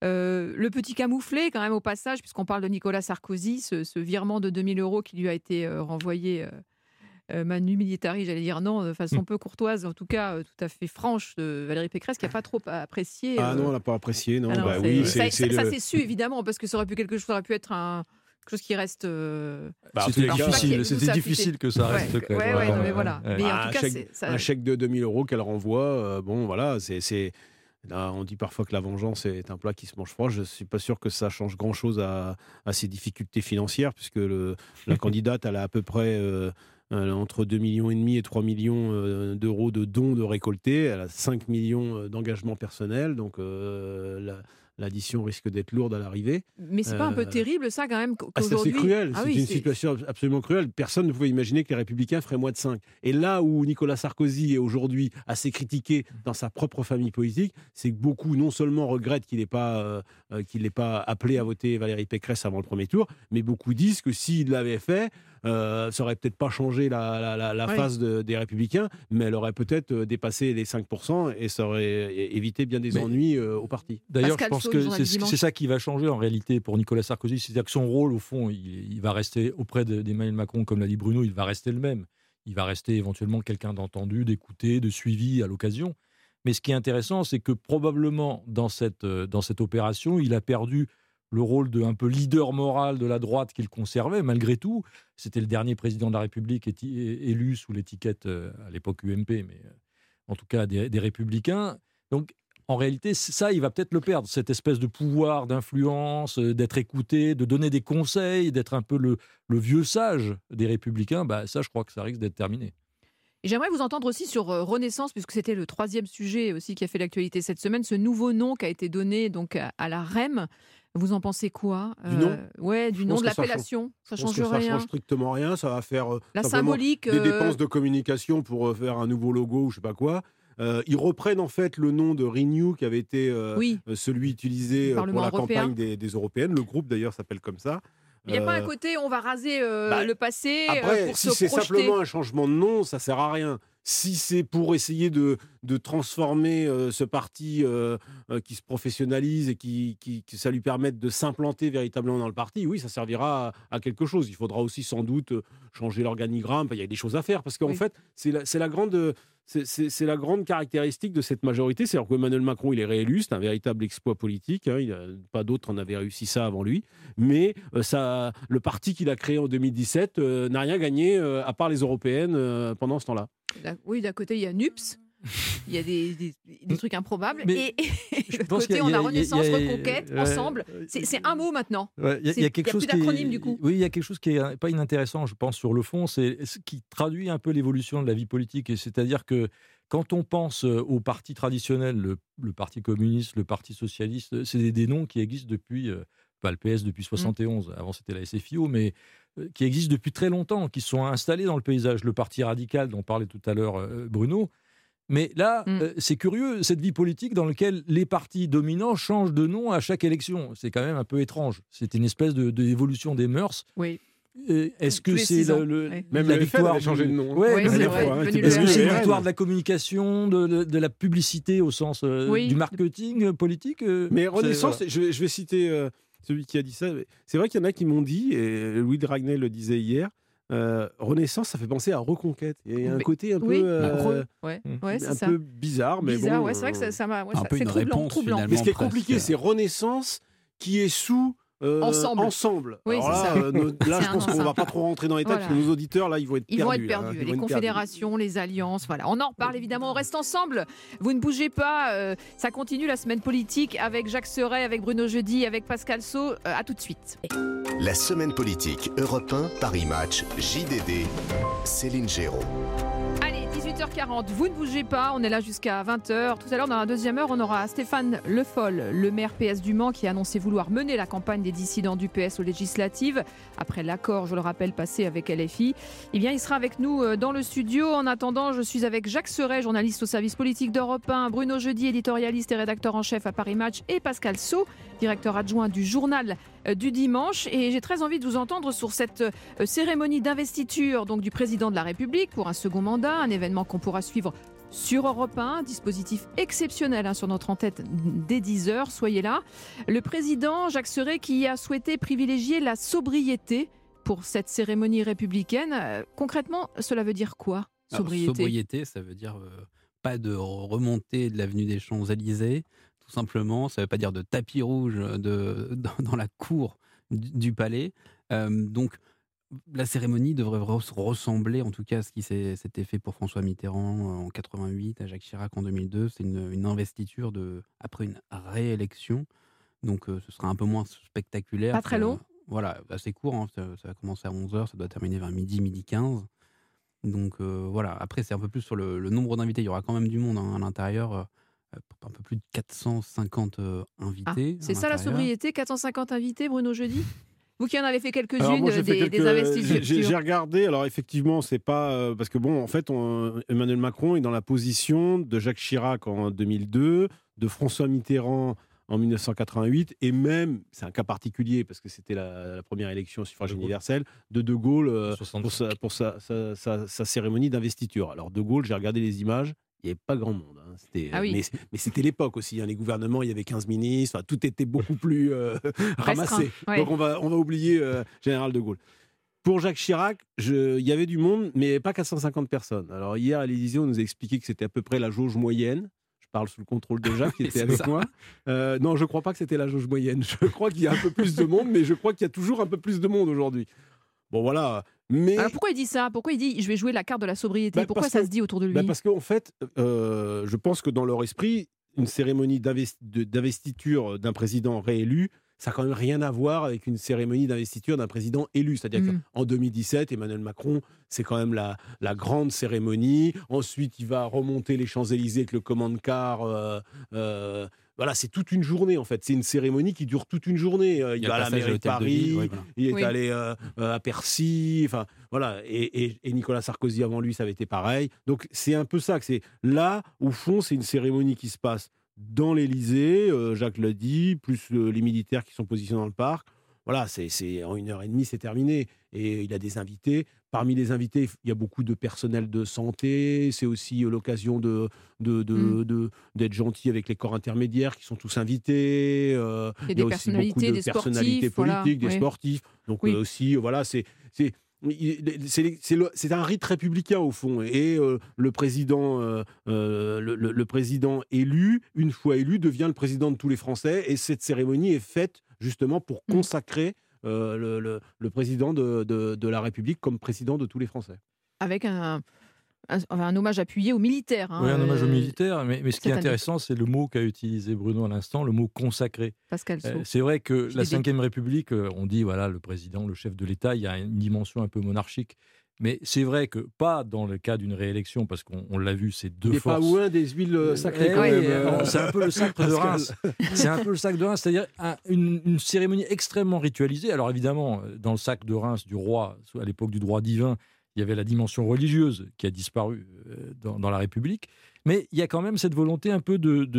Le petit camouflé, quand même, au passage, puisqu'on parle de Nicolas Sarkozy, ce virement de 2 000 € qui lui a été renvoyé... Manu Militari, j'allais dire non, de façon peu courtoise, en tout cas tout à fait franche, de Valérie Pécresse, qui n'a pas trop apprécié. Ah non, elle n'a pas apprécié, non. Alors, oui, ça s'est su, évidemment, parce que ça aurait pu quelque chose être quelque chose qui reste... C'était difficile que ça reste. Non, mais voilà. Mais en tout cas, un chèque de 2 000 € qu'elle renvoie, bon, voilà, c'est... Là, on dit parfois que la vengeance est un plat qui se mange froid. Je ne suis pas sûr que ça change grand-chose à ses difficultés financières, puisque la candidate, elle a à peu près... entre 2,5 millions et 3 millions d'euros de dons de récoltés. Elle a 5 millions d'engagements personnels, donc l'addition risque d'être lourde à l'arrivée. Mais c'est pas un peu terrible, ça, quand même, qu'aujourd'hui... C'est cruel, c'est une situation absolument cruelle. Personne ne pouvait imaginer que les Républicains feraient moins de 5. Et là où Nicolas Sarkozy est aujourd'hui assez critiqué dans sa propre famille politique, c'est que beaucoup, non seulement regrettent qu'il n'ait pas appelé à voter Valérie Pécresse avant le premier tour, mais beaucoup disent que s'il l'avait fait, ça aurait peut-être pas changé la face des Républicains, mais elle aurait peut-être dépassé les 5% et ça aurait évité bien des ennuis au parti. D'ailleurs, je pense que c'est ça qui va changer en réalité pour Nicolas Sarkozy, c'est-à-dire que son rôle, au fond, il va rester auprès d'Emmanuel Macron, comme l'a dit Bruno, il va rester le même. Il va rester éventuellement quelqu'un d'entendu, d'écouté, de suivi à l'occasion. Mais ce qui est intéressant, c'est que probablement dans cette opération, il a perdu le rôle de un peu leader moral de la droite qu'il conservait, malgré tout. C'était le dernier président de la République élu sous l'étiquette, à l'époque UMP, mais en tout cas des Républicains. Donc, en réalité, ça, il va peut-être le perdre, cette espèce de pouvoir, d'influence, d'être écouté, de donner des conseils, d'être un peu le vieux sage des Républicains. Ça, je crois que ça risque d'être terminé. Et j'aimerais vous entendre aussi sur Renaissance, puisque c'était le 3e sujet aussi qui a fait l'actualité cette semaine, ce nouveau nom qui a été donné donc à la REM. Vous en pensez quoi? Du nom? Ouais, du nom, de l'appellation. Ça change rien. Ça change strictement rien. Ça va faire la symbolique, des dépenses de communication pour faire un nouveau logo ou je sais pas quoi. Ils reprennent en fait le nom de Renew qui avait été celui utilisé pour la campagne des Européennes. Le groupe d'ailleurs s'appelle comme ça. Il n'y a pas un côté on va raser le passé après, pour si se c'est projeter. simplement un changement de nom, ça sert à rien. Si c'est pour essayer de transformer ce parti qui se professionnalise et que ça lui permette de s'implanter véritablement dans le parti, oui, ça servira à quelque chose. Il faudra aussi sans doute changer l'organigramme. Il y a des choses à faire parce qu'en fait, c'est la grande caractéristique de cette majorité. C'est-à-dire qu'Emmanuel Macron, il est réélu, c'est un véritable exploit politique. Pas d'autres en avaient réussi ça avant lui. Mais le parti qu'il a créé en 2017 n'a rien gagné à part les européennes pendant ce temps-là. Oui, d'un côté, il y a NUPS. Il y a des trucs improbables. Mais et de l'autre côté, on a Renaissance, Reconquête, ensemble. C'est un mot maintenant. Il y a quelque chose plus d'acronyme du coup. Oui, il y a quelque chose qui est pas inintéressant, je pense, sur le fond, c'est ce qui traduit un peu l'évolution de la vie politique. C'est-à-dire que quand on pense aux partis traditionnels, le Parti communiste, le Parti socialiste, c'est des noms qui existent depuis, le PS depuis 71, avant c'était la SFIO, mais qui existent depuis très longtemps, qui sont installés dans le paysage. Le Parti radical dont parlait tout à l'heure Bruno. Mais là, c'est curieux, cette vie politique dans laquelle les partis dominants changent de nom à chaque élection. C'est quand même un peu étrange. C'est une espèce d'évolution des mœurs. Oui. Est-ce que c'est même la victoire a changé de nom? Est-ce que c'est la victoire de la communication, de la publicité au sens du marketing politique? Mais Renaissance, je vais citer celui qui a dit ça. C'est vrai qu'il y en a qui m'ont dit, et Louis de Ragnay le disait hier, Renaissance, ça fait penser à Reconquête. Il y a un côté un peu, peu bizarre, mais bizarre, bon. C'est vrai que ça m'a. Un peu une réponse troublant. Mais ce qui est compliqué, c'est Renaissance qui est sous. Ensemble. Oui, alors là, je pense qu'on ne va pas trop rentrer dans les détails parce que nos auditeurs, là, ils vont être perdus. Les confédérations, les alliances, voilà. On en reparle évidemment, on reste ensemble. Vous ne bougez pas, ça continue la semaine politique avec Jacques Serret, avec Bruno Jeudi, avec Pascal Saut. À tout de suite. La semaine politique Europe 1, Paris Match, JDD, Céline Géraud. Allez, 18h40, vous ne bougez pas, on est là jusqu'à 20h. Tout à l'heure, dans la deuxième heure, on aura Stéphane Le Foll, le maire PS du Mans, qui a annoncé vouloir mener la campagne des dissidents du PS aux législatives. Après l'accord, je le rappelle, passé avec LFI. Eh bien, il sera avec nous dans le studio. En attendant, je suis avec Jacques Serret, journaliste au service politique d'Europe 1, Bruno Jeudi, éditorialiste et rédacteur en chef à Paris Match, et Pascal Saut, directeur adjoint du journal du dimanche. Et j'ai très envie de vous entendre sur cette cérémonie d'investiture donc du président de la République pour un second mandat, un événement qu'on pourra suivre sur Europe 1, dispositif exceptionnel sur notre antenne dès 10h, soyez là. Le président Jacques Serret qui a souhaité privilégier la sobriété pour cette cérémonie républicaine. Concrètement, cela veut dire quoi, sobriété? Sobriété, ça veut dire pas de remontée de l'avenue des Champs-Élysées, tout simplement. Ça ne veut pas dire de tapis rouge dans la cour du palais. Donc, la cérémonie devrait ressembler, en tout cas, à ce qui s'était fait pour François Mitterrand en 88, à Jacques Chirac en 2002. C'est une investiture après une réélection. Donc, ce sera un peu moins spectaculaire. Pas très long. Voilà, assez court. Ça va commencer à 11h, ça doit terminer vers midi 15. Donc, voilà. Après, c'est un peu plus sur le nombre d'invités. Il y aura quand même du monde à l'intérieur. Un peu plus de 450 invités. C'est ça la sobriété, 450 invités, Bruno Jeudi? Vous qui en avez fait quelques-unes des investitures. J'ai regardé, alors effectivement, c'est pas... parce que bon, en fait, Emmanuel Macron est dans la position de Jacques Chirac en 2002, de François Mitterrand en 1988, et même, c'est un cas particulier, parce que c'était la première élection au suffrage universel, de Gaulle pour sa cérémonie d'investiture. Alors De Gaulle, j'ai regardé les images, il n'y avait pas grand monde. Mais c'était l'époque aussi. Les gouvernements, il y avait 15 ministres. Tout était beaucoup plus ramassé. Donc on va oublier Général de Gaulle. Pour Jacques Chirac, il y avait du monde, mais pas 450 personnes. Alors hier, à l'Élysée, on nous a expliqué que c'était à peu près la jauge moyenne. Je parle sous le contrôle de Jacques qui était avec moi. Non, je ne crois pas que c'était la jauge moyenne. Je crois qu'il y a un peu plus de monde, mais je crois qu'il y a toujours un peu plus de monde aujourd'hui. Bon, voilà. Mais... Alors pourquoi il dit ça? Pourquoi il dit je vais jouer la carte de la sobriété? Pourquoi ça se dit autour de lui? Parce qu'en fait, je pense que dans leur esprit, une cérémonie d'investiture d'un président réélu, ça n'a quand même rien à voir avec une cérémonie d'investiture d'un président élu. C'est-à-dire qu'en 2017, Emmanuel Macron, c'est quand même la grande cérémonie. Ensuite, il va remonter les Champs-Élysées avec le command-car. Voilà, c'est toute une journée, en fait. C'est une cérémonie qui dure toute une journée. Il va à la mairie de Paris, il est allé à Percy, enfin, voilà. Et Nicolas Sarkozy, avant lui, ça avait été pareil. Donc, c'est un peu ça. Là, au fond, c'est une cérémonie qui se passe dans l'Élysée, Jacques l'a dit, plus les militaires qui sont positionnés dans le parc. Voilà, c'est en 1h30, c'est terminé. Et il a des invités. Parmi les invités, il y a beaucoup de personnel de santé. C'est aussi l'occasion d'être gentil avec les corps intermédiaires qui sont tous invités. Il y a aussi beaucoup de personnalités politiques, des sportifs. Donc aussi, voilà, c'est un rite républicain au fond. Et le président élu, une fois élu, devient le président de tous les Français. Et cette cérémonie est faite justement pour consacrer le président de la République comme président de tous les Français. Avec un hommage appuyé aux militaires. Oui, un hommage aux militaires, mais ce qui est intéressant, c'est le mot qu'a utilisé Bruno à l'instant, le mot consacré. Pascal Sceaux. C'est vrai que la Ve République, on dit, voilà, le président, le chef de l'État, il y a une dimension un peu monarchique. Mais c'est vrai que pas dans le cas d'une réélection, parce qu'on l'a vu, c'est deux forces. Il n'est pas loin des huiles sacrées quand même. C'est un peu le sacre de Reims. C'est un peu le sacre de Reims, c'est-à-dire une cérémonie extrêmement ritualisée. Alors évidemment, dans le sacre de Reims du roi, à l'époque du droit divin, il y avait la dimension religieuse qui a disparu dans la République. Mais il y a quand même cette volonté un peu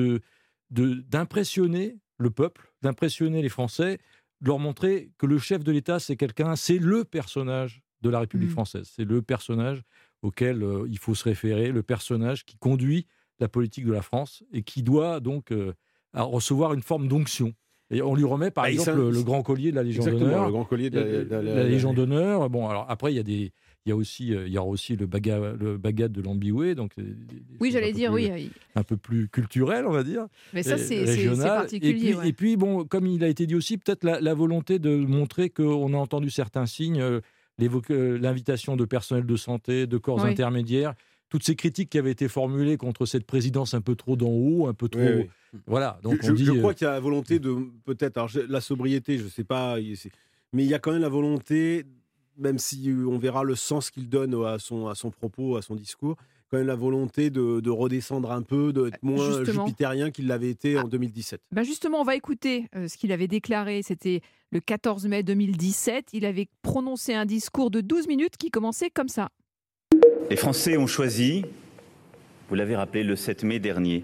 d'impressionner le peuple, d'impressionner les Français, de leur montrer que le chef de l'État, c'est le personnage de la République française. C'est le personnage auquel il faut se référer, le personnage qui conduit la politique de la France et qui doit donc recevoir une forme d'onction. Et on lui remet par exemple le grand collier de la Légion d'honneur. Le grand collier de la Légion d'honneur. Bon, alors après, il y aura aussi le bagat de l'Amboué. Donc j'allais dire, un peu plus culturel, on va dire. Mais ça, c'est particulier. Et puis, bon, comme il a été dit aussi, peut-être la volonté de montrer qu'on a entendu certains signes, l'invitation de personnel de santé, de corps intermédiaires, toutes ces critiques qui avaient été formulées contre cette présidence un peu trop d'en haut, un peu trop... Oui. Voilà. Donc je crois qu'il y a la volonté de... Peut-être, alors la sobriété, je ne sais pas, mais il y a quand même la volonté, même si on verra le sens qu'il donne à son propos, à son discours, quand même la volonté de redescendre un peu, d'être moins jupitérien qu'il l'avait été en 2017. Justement, on va écouter ce qu'il avait déclaré. C'était le 14 mai 2017. Il avait prononcé un discours de 12 minutes qui commençait comme ça. Les Français ont choisi, vous l'avez rappelé le 7 mai dernier,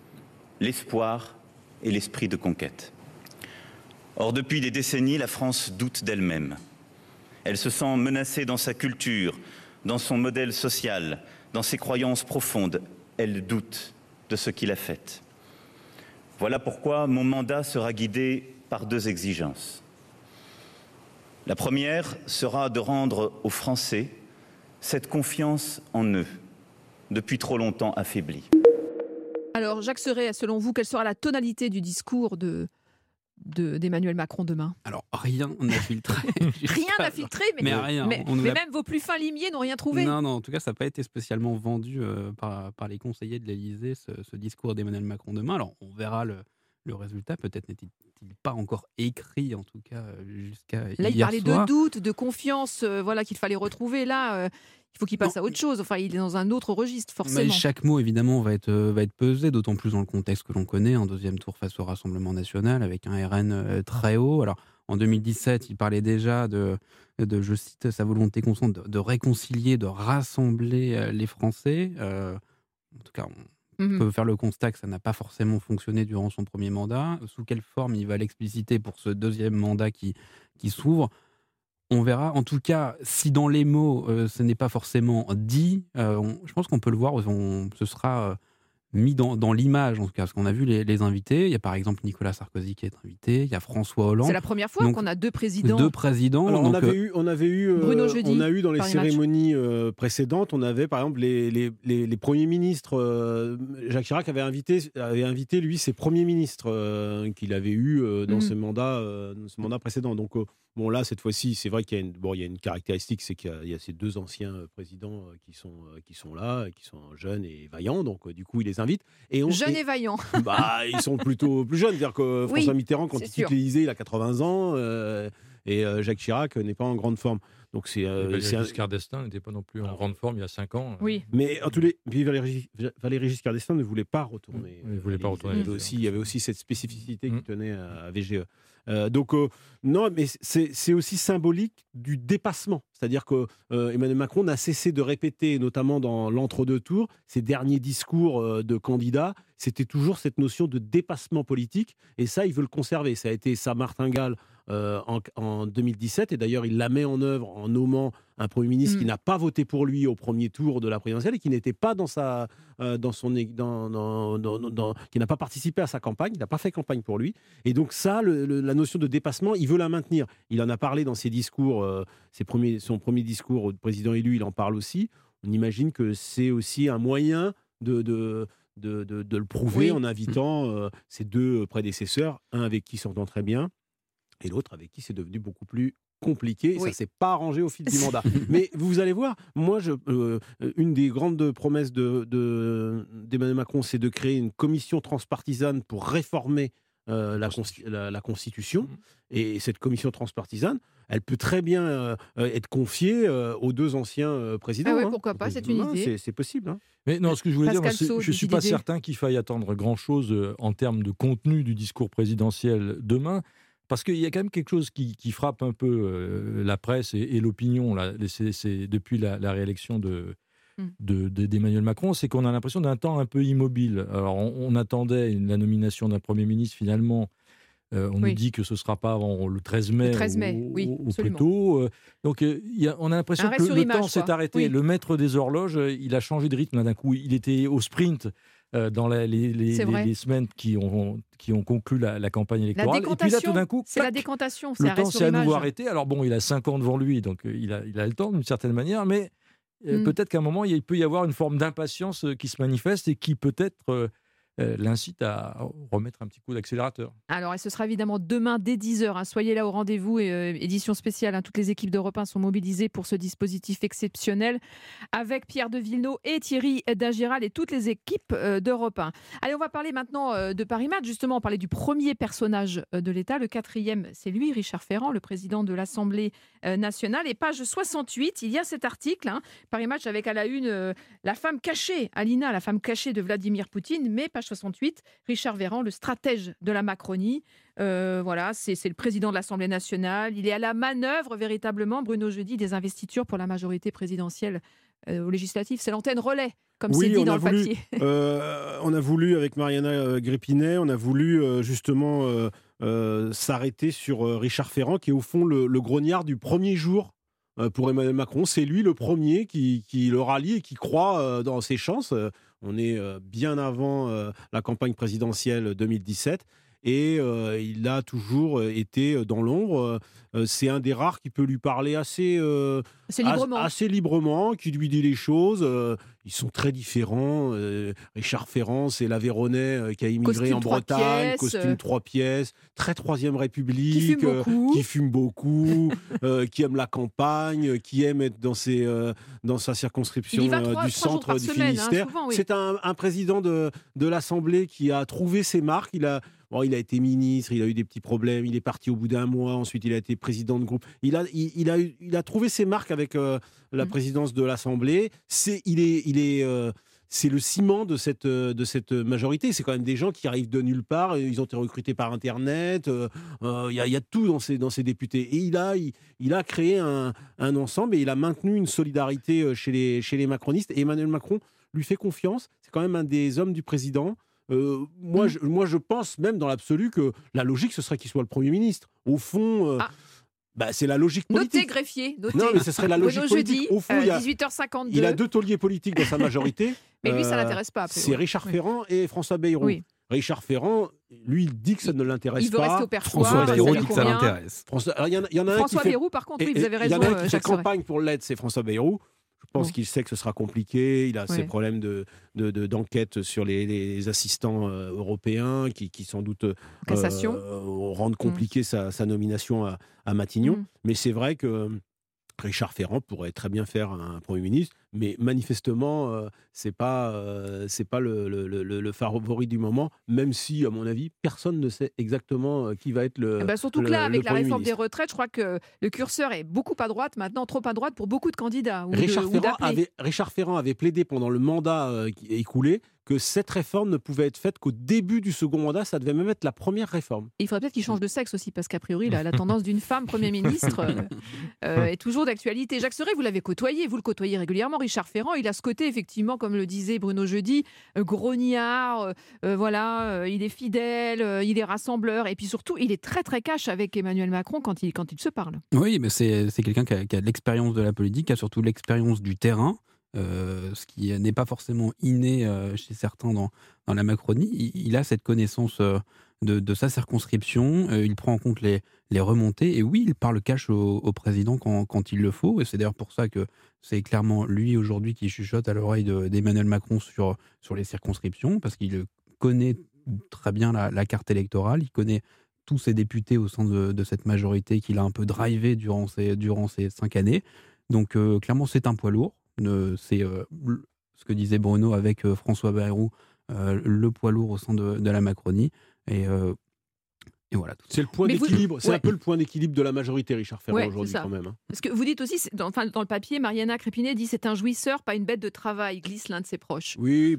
l'espoir et l'esprit de conquête. Or, depuis des décennies, la France doute d'elle-même. Elle se sent menacée dans sa culture, dans son modèle social, dans ses croyances profondes. Elle doute de ce qu'il a fait. Voilà pourquoi mon mandat sera guidé par 2 exigences. La première sera de rendre aux Français cette confiance en eux, depuis trop longtemps affaiblie. Alors, Jacques Serret, selon vous, quelle sera la tonalité du discours d'Emmanuel Macron demain? Alors, rien n'a filtré. Rien n'a filtré, mais rien. Mais même vos plus fins limiers n'ont rien trouvé. Non, en tout cas, ça n'a pas été spécialement vendu par les conseillers de l'Élysée, ce discours d'Emmanuel Macron demain. Alors, on verra le résultat. Peut-être n'est-il pas encore écrit, en tout cas, jusqu'à hier soir. Là, il parlait de doute, de confiance, qu'il fallait retrouver. Là, il faut qu'il passe à autre chose. Enfin, il est dans un autre registre, forcément. Mais chaque mot, évidemment, va être pesé, d'autant plus dans le contexte que l'on connaît, en 2e tour face au Rassemblement national, avec un RN très haut. Alors, en 2017, il parlait déjà de je cite, sa volonté constante de réconcilier, de rassembler les Français. En tout cas, on peut faire le constat que ça n'a pas forcément fonctionné durant son premier mandat. Sous quelle forme il va l'expliciter pour ce 2e mandat qui s'ouvre? On verra. En tout cas, si dans les mots, ce n'est pas forcément dit, je pense qu'on peut le voir, ce sera mis dans l'image, en tout cas, parce qu'on a vu les invités. Il y a par exemple Nicolas Sarkozy qui est invité, il y a François Hollande. C'est la première fois qu'on a 2 présidents. 2 présidents. Alors, donc, on avait eu Bruno Jeudi, on a eu dans les cérémonies précédentes, on avait par exemple les premiers ministres. Jacques Chirac avait invité lui ses premiers ministres qu'il avait eu dans ce mandat précédent. Donc bon, là, cette fois-ci, c'est vrai qu'il y a une caractéristique, c'est qu'il y a ces 2 anciens présidents qui sont là, qui sont jeunes et vaillants. Donc, du coup, il les s'invite. Jeunes et vaillants. Ils sont plutôt plus jeunes. C'est-à-dire que François Mitterrand, quand il quitte l'Élysée, il a 80 ans. Et Jacques Chirac n'est pas en grande forme. Donc Giscard d'Estaing n'était pas non plus en grande forme il y a 5 ans. Oui. Mais puis Valéry Giscard d'Estaing ne voulait pas retourner. Il y avait aussi cette spécificité qui tenait à VGE. Non, mais c'est aussi symbolique du dépassement. C'est-à-dire que Emmanuel Macron n'a cessé de répéter, notamment dans l'entre-deux tours, ses derniers discours de candidat, c'était toujours cette notion de dépassement politique. Et ça, il veut le conserver. Ça a été sa martingale en 2017, et d'ailleurs il la met en œuvre en nommant un Premier ministre qui n'a pas voté pour lui au premier tour de la présidentielle et qui n'était pas qui n'a pas participé à sa campagne, il n'a pas fait campagne pour lui, et donc ça, la notion de dépassement, il veut la maintenir. Il en a parlé dans ses discours, son premier discours de président élu, il en parle aussi. On imagine que c'est aussi un moyen de le prouver en invitant ses deux prédécesseurs, un avec qui il s'entend très bien, et l'autre avec qui c'est devenu beaucoup plus compliqué. Et ça ne s'est pas arrangé au fil du mandat. Mais vous allez voir, moi, une des grandes promesses d'Emmanuel Macron, c'est de créer une commission transpartisane pour réformer la Constitution. Et cette commission transpartisane, elle peut très bien être confiée aux deux anciens présidents. Ah ouais, pourquoi pas, c'est une idée. C'est possible. Hein. Mais non, ce que je voulais Pascal dire, Saud, je ne suis pas certain qu'il faille attendre grand-chose en termes de contenu du discours présidentiel demain. Parce qu'il y a quand même quelque chose qui frappe un peu la presse et l'opinion c'est depuis la réélection d'Emmanuel Macron, c'est qu'on a l'impression d'un temps un peu immobile. Alors on attendait la nomination d'un Premier ministre, finalement, on nous dit que ce ne sera pas avant le 13 mai, ou plus tôt. Donc on a l'impression que le temps s'est arrêté. Oui. Le maître des horloges, il a changé de rythme d'un coup. Il était au sprint dans les semaines qui ont conclu la campagne électorale. Et puis là, tout d'un coup, c'est la décantation. Le temps s'est à nouveau arrêté. Alors bon, il a 5 ans devant lui, donc il a le temps d'une certaine manière, mais peut-être qu'à un moment, il peut y avoir une forme d'impatience qui se manifeste et qui peut-être l'incite à remettre un petit coup d'accélérateur. Alors, et ce sera évidemment demain dès 10h. Soyez là au rendez-vous. Édition spéciale. Toutes les équipes d'Europe 1 sont mobilisées pour ce dispositif exceptionnel avec Pierre de Villeneuve et Thierry Dagiral et toutes les équipes d'Europe 1. Allez, on va parler maintenant de Paris Match. Justement, on parlait du premier personnage de l'État. Le 4e, c'est lui, Richard Ferrand, le président de l'Assemblée nationale. Et page 68, il y a cet article, Paris Match, avec à la une la femme cachée, Alina, la femme cachée de Vladimir Poutine, mais page 68, Richard Ferrand, le stratège de la Macronie. Voilà, c'est le président de l'Assemblée nationale. Il est à la manœuvre, véritablement, Bruno Jeudi, des investitures pour la majorité présidentielle aux législatives. C'est l'antenne relais, comme c'est dit dans le papier. On a voulu, avec Mariana Gréppinet, on a voulu justement s'arrêter sur Richard Ferrand, qui est au fond le grognard du premier jour pour Emmanuel Macron. C'est lui le premier qui le rallie et qui croit dans ses chances. On est bien avant la campagne présidentielle 2017 et il a toujours été dans l'ombre. C'est un des rares qui peut lui parler assez librement, qui lui dit les choses. Ils sont très différents. Richard Ferrand, c'est l'Aveyronais qui a immigré en Bretagne, costume 3 pièces, très Troisième République, qui fume beaucoup, qui aime la campagne, qui aime être dans sa circonscription du centre du Finistère. Souvent, oui. C'est un président de l'Assemblée qui a trouvé ses marques. Il a été ministre, il a eu des petits problèmes, il est parti au bout d'un mois, ensuite il a été président de groupe. Il a trouvé ses marques avec la présidence de l'Assemblée. C'est le ciment de cette majorité. C'est quand même des gens qui arrivent de nulle part. Ils ont été recrutés par Internet. Il y a tout dans ces députés. Et il a créé un ensemble et il a maintenu une solidarité chez les macronistes. Et Emmanuel Macron lui fait confiance. C'est quand même un des hommes du président. Moi, je pense même dans l'absolu que la logique, ce serait qu'il soit le Premier ministre. Au fond, c'est la logique politique. Notez, greffier, notez. Non, mais ce serait la logique politique. Au fond, 18h52. Il a 2 tauliers politiques dans sa majorité. Mais lui, ça ne l'intéresse pas. C'est Richard Ferrand et François Bayrou. Oui. Richard Ferrand, lui, il dit que ça ne l'intéresse pas. Il veut rester au perchoir. François Bayrou dit que ça l'intéresse. François Bayrou, par contre, oui, vous avez raison. Il y en a un qui fait campagne pour l'aide, c'est François Bayrou. Je pense qu'il sait que ce sera compliqué. Il a ses problèmes d'enquête sur les assistants européens qui sans doute rendent compliqué sa nomination à Matignon. Mais c'est vrai que Richard Ferrand pourrait très bien faire un Premier ministre. mais manifestement, c'est pas le favori du moment, même si, à mon avis, personne ne sait exactement qui va être le surtout que là, avec la réforme ministre. des retraites, je crois que le curseur est beaucoup à droite maintenant, trop à droite pour beaucoup de candidats. Richard Ferrand avait plaidé pendant le mandat écoulé que cette réforme ne pouvait être faite qu'au début du second mandat, ça devait même être la première réforme. Il faudrait peut-être qu'il change de sexe aussi, parce qu'a priori, la tendance d'une femme Premier ministre est toujours d'actualité. Jacques Serret, vous le côtoyez régulièrement, Richard Ferrand, il a ce côté, effectivement, comme le disait Bruno Jeudi, grognard, il est fidèle, il est rassembleur, et puis surtout, il est très très cash avec Emmanuel Macron quand il se parle. Oui, mais c'est quelqu'un qui a de l'expérience de la politique, qui a surtout l'expérience du terrain. Ce qui n'est pas forcément inné chez certains dans la Macronie. Il a cette connaissance de sa circonscription, il prend en compte les remontées, et oui, il parle cash au président quand il le faut, et c'est d'ailleurs pour ça que c'est clairement lui aujourd'hui qui chuchote à l'oreille d'Emmanuel Macron sur les circonscriptions, parce qu'il connaît très bien la carte électorale, il connaît tous ses députés au sein de cette majorité qu'il a un peu drivé durant ces 5 années. Donc clairement, c'est un poids lourd. C'est ce que disait Bruno avec François Bayrou, le poids lourd au sein de la Macronie. Et voilà. C'est le point d'équilibre. C'est un peu le point d'équilibre de la majorité, Richard Ferrand, aujourd'hui, quand même. Parce que vous dites aussi, dans le papier, Mariana Crépinet dit c'est un jouisseur, pas une bête de travail, glisse l'un de ses proches. Oui,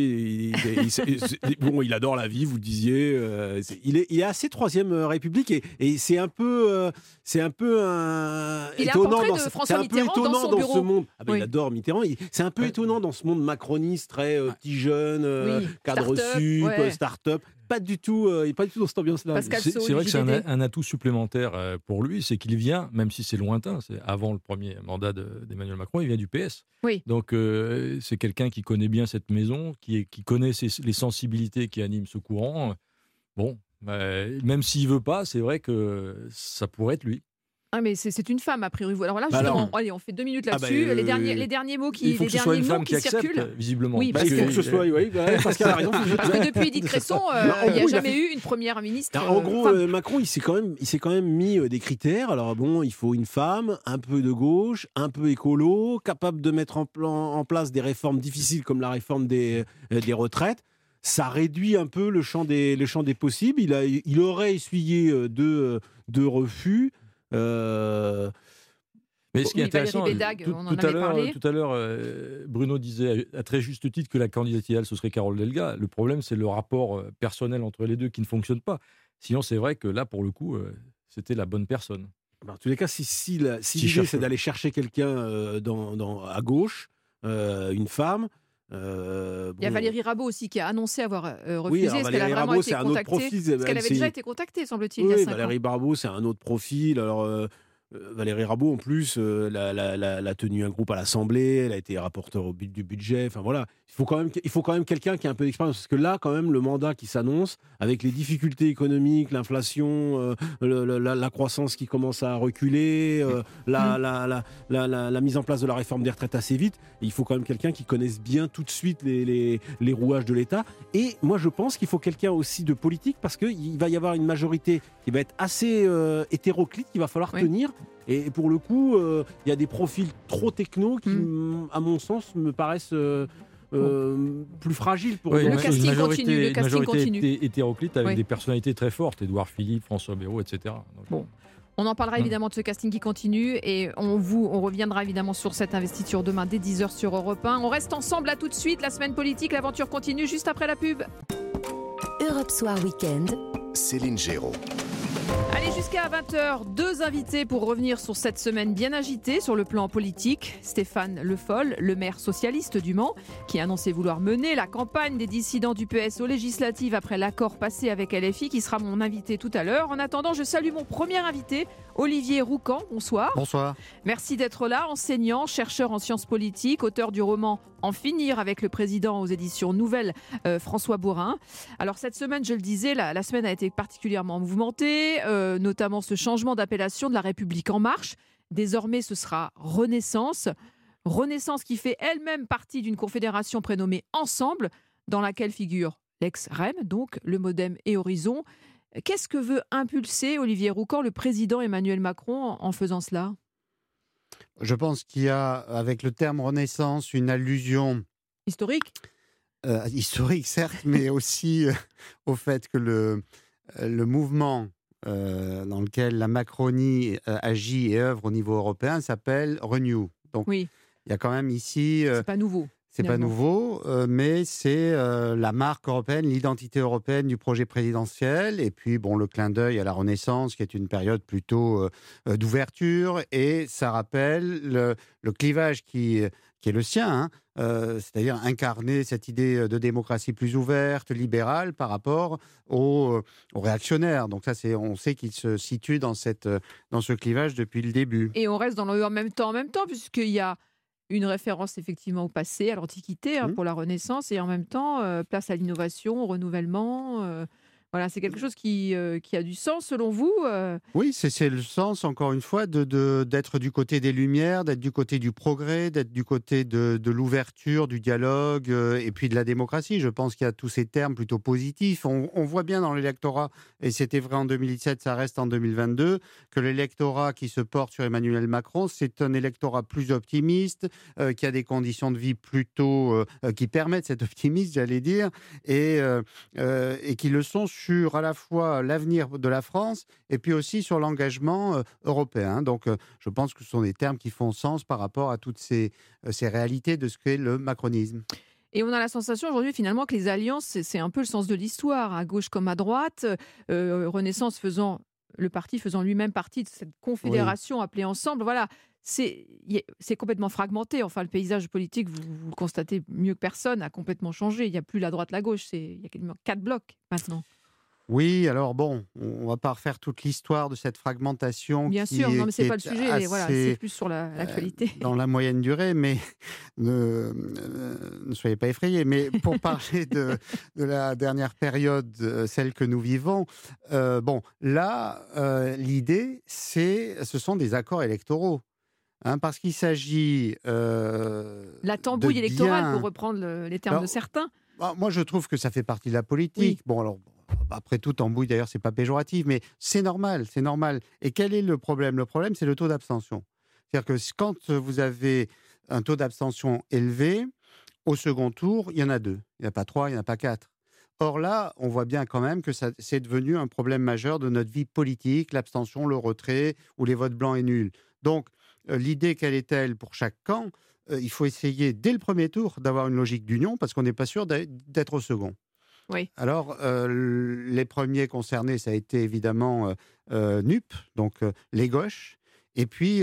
il adore la vie, vous le disiez. Il est assez Troisième République, et c'est un peu étonnant dans ce monde. Il adore Mitterrand. C'est un peu étonnant dans ce monde macroniste, très petit jeune, cadre sup, start-up. Pas du tout dans cette ambiance-là. C'est vrai que c'est un atout supplémentaire pour lui, c'est qu'il vient, même si c'est lointain, c'est avant le premier mandat d'Emmanuel Macron, il vient du PS. Oui. Donc c'est quelqu'un qui connaît bien cette maison, qui connaît les sensibilités qui animent ce courant. Bon, même s'il veut pas, c'est vrai que ça pourrait être lui. Ah mais c'est une femme a priori. Alors là justement, allez, on fait 2 minutes là-dessus. Les derniers mots qui circulent. Visiblement. Oui, il faut que ce soit parce qu'elle a raison. Parce que depuis Edith Cresson, il n'y a jamais eu une première ministre. En gros, Macron, il s'est quand même mis des critères. Alors bon, il faut une femme, un peu de gauche, un peu écolo, capable de mettre en place des réformes difficiles comme la réforme des retraites. Ça réduit un peu le champ des possibles. Il aurait essuyé deux refus. Mais ce qui est intéressant, tout à l'heure, Bruno disait à très juste titre que la candidate idéale, ce serait Carole Delga. Le problème, c'est le rapport personnel entre les deux qui ne fonctionne pas. Sinon, c'est vrai que là, pour le coup, c'était la bonne personne. En tous les cas, si l'idée, c'est d'aller chercher quelqu'un à gauche, une femme... il y a Valérie Rabault aussi qui a annoncé avoir refusé. Est-ce qu'elle a vraiment été contactée ? Parce qu'elle avait déjà été contactée, semble-t-il, il y a 5 ans. Valérie Rabault, c'est un autre profil. Alors, Valérie Rabault, en plus, elle a tenu un groupe à l'Assemblée, elle a été rapporteure du budget. Enfin voilà, il faut quand même quelqu'un qui a un peu d'expérience. Parce que là, quand même, le mandat qui s'annonce, avec les difficultés économiques, l'inflation, la croissance qui commence à reculer, la mise en place de la réforme des retraites assez vite, il faut quand même quelqu'un qui connaisse bien tout de suite les rouages de l'État. Et moi, je pense qu'il faut quelqu'un aussi de politique, parce qu'il va y avoir une majorité qui va être assez hétéroclite, qu'il va falloir tenir. Et pour le coup, il y a des profils trop techno qui, à mon sens, me paraissent plus fragiles pour le casting continue. Le casting continue. Hétéroclite avec des personnalités très fortes, Édouard Philippe, François Bayrou, etc. Donc, bon. On en parlera évidemment de ce casting qui continue et on reviendra évidemment sur cette investiture demain dès 10h sur Europe 1. On reste ensemble, à tout de suite. La semaine politique, l'aventure continue juste après la pub. Europe Soir Week-end. Céline Géraud. Allez, jusqu'à 20h, 2 invités pour revenir sur cette semaine bien agitée sur le plan politique. Stéphane Le Foll, le maire socialiste du Mans, qui a annoncé vouloir mener la campagne des dissidents du PS aux législatives après l'accord passé avec LFI, qui sera mon invité tout à l'heure. En attendant, je salue mon premier invité, Olivier Roucan. Bonsoir. Bonsoir. Merci d'être là, enseignant, chercheur en sciences politiques, auteur du roman En finir avec le président aux éditions Nouvelles, François Bourin. Alors cette semaine, je le disais, la semaine a été particulièrement mouvementée, notamment ce changement d'appellation de La République En Marche. Désormais, ce sera Renaissance. Renaissance qui fait elle-même partie d'une confédération prénommée Ensemble, dans laquelle figure l'ex-REM, donc le Modem et Horizon. Qu'est-ce que veut impulser Olivier Roucan, le président Emmanuel Macron, en faisant cela ? Je pense qu'il y a, avec le terme Renaissance, une allusion historique. Historique, certes, mais aussi au fait que le mouvement dans lequel la Macronie agit et œuvre au niveau européen s'appelle Renew. Donc, il y a quand même ici... c'est pas nouveau. C'est pas nouveau, mais c'est la marque européenne, l'identité européenne du projet présidentiel. Et puis, bon, le clin d'œil à la Renaissance, qui est une période plutôt d'ouverture. Et ça rappelle le clivage qui est le sien, c'est-à-dire incarner cette idée de démocratie plus ouverte, libérale, par rapport aux réactionnaires. Donc ça, on sait qu'il se situe dans ce clivage depuis le début. Et on reste dans le en même temps, puisqu'il y a une référence effectivement au passé, à l'Antiquité, pour la Renaissance, et en même temps, place à l'innovation, au renouvellement. Voilà, c'est quelque chose qui a du sens selon vous Oui, c'est le sens, encore une fois, d'être du côté des Lumières, d'être du côté du progrès, d'être du côté de l'ouverture, du dialogue et puis de la démocratie. Je pense qu'il y a tous ces termes plutôt positifs. On voit bien dans l'électorat, et c'était vrai en 2017, ça reste en 2022, que l'électorat qui se porte sur Emmanuel Macron, c'est un électorat plus optimiste, qui a des conditions de vie plutôt qui permettent cet optimisme, j'allais dire, et qui le sont sur à la fois l'avenir de la France et puis aussi sur l'engagement européen. Donc, je pense que ce sont des termes qui font sens par rapport à toutes ces réalités de ce qu'est le macronisme. Et on a la sensation aujourd'hui finalement que les alliances, c'est un peu le sens de l'histoire, à gauche comme à droite. Renaissance le parti faisant lui-même partie de cette confédération appelée Ensemble. Voilà. C'est complètement fragmenté. Enfin, le paysage politique, vous le constatez mieux que personne, a complètement changé. Il n'y a plus la droite, la gauche. Il y a quasiment 4 blocs maintenant. Oui, alors bon, on ne va pas refaire toute l'histoire de cette fragmentation. Bien sûr, non, mais ce n'est pas le sujet. Mais voilà, c'est plus sur l'actualité. Dans la moyenne durée, mais ne soyez pas effrayés. Mais pour parler de la dernière période, celle que nous vivons, l'idée, ce sont des accords électoraux. Parce qu'il s'agit... la tambouille électorale, pour reprendre les termes de certains. Moi, je trouve que ça fait partie de la politique. Oui. Bon, alors, après tout, tambouille, d'ailleurs, c'est pas péjoratif, mais c'est normal, c'est normal. Et quel est le problème ? Le problème, c'est le taux d'abstention. C'est-à-dire que quand vous avez un taux d'abstention élevé, au second tour, il y en a 2. Il n'y en a pas 3, il n'y en a pas 4. Or là, on voit bien quand même que c'est devenu un problème majeur de notre vie politique, l'abstention, le retrait ou les votes blancs et nuls. Donc, l'idée, quelle est-elle pour chaque camp ? Il faut essayer, dès le premier tour, d'avoir une logique d'union, parce qu'on n'est pas sûr d'être au second. Oui. Alors, les premiers concernés, ça a été évidemment NUP, donc les gauches, et puis...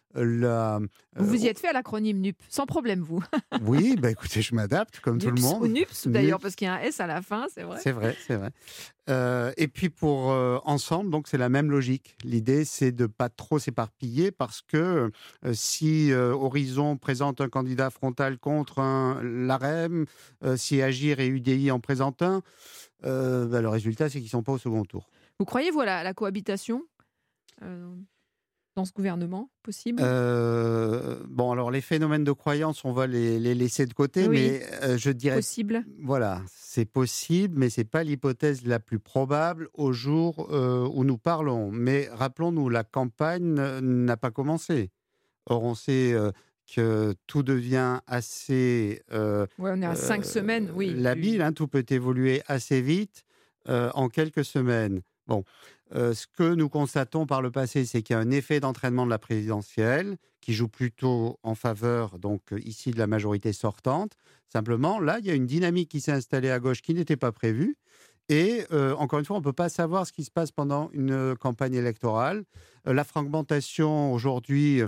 vous y êtes fait à l'acronyme NUP, sans problème, vous. Oui, écoutez, je m'adapte, comme NUPS, tout le monde. Ou NUPS, d'ailleurs, parce qu'il y a un S à la fin, c'est vrai. C'est vrai. Et puis pour Ensemble, donc c'est la même logique. L'idée, c'est de ne pas trop s'éparpiller, parce que si Horizon présente un candidat frontal contre l'AREM, si Agir et UDI en présentent un, le résultat, c'est qu'ils ne sont pas au second tour. Vous croyez, voilà, la cohabitation dans ce gouvernement possible ? Alors les phénomènes de croyance, on va les laisser de côté, oui, mais je dirais... Possible. Voilà, c'est possible, mais ce n'est pas l'hypothèse la plus probable au jour où nous parlons. Mais rappelons-nous, la campagne n'a pas commencé. Or, on sait que tout devient assez... on est à 5 semaines, oui. Labile, tout peut évoluer assez vite en quelques semaines. Bon, ce que nous constatons par le passé, c'est qu'il y a un effet d'entraînement de la présidentielle qui joue plutôt en faveur, donc ici, de la majorité sortante. Simplement, là, il y a une dynamique qui s'est installée à gauche qui n'était pas prévue. Et encore une fois, on ne peut pas savoir ce qui se passe pendant une campagne électorale. La fragmentation, aujourd'hui,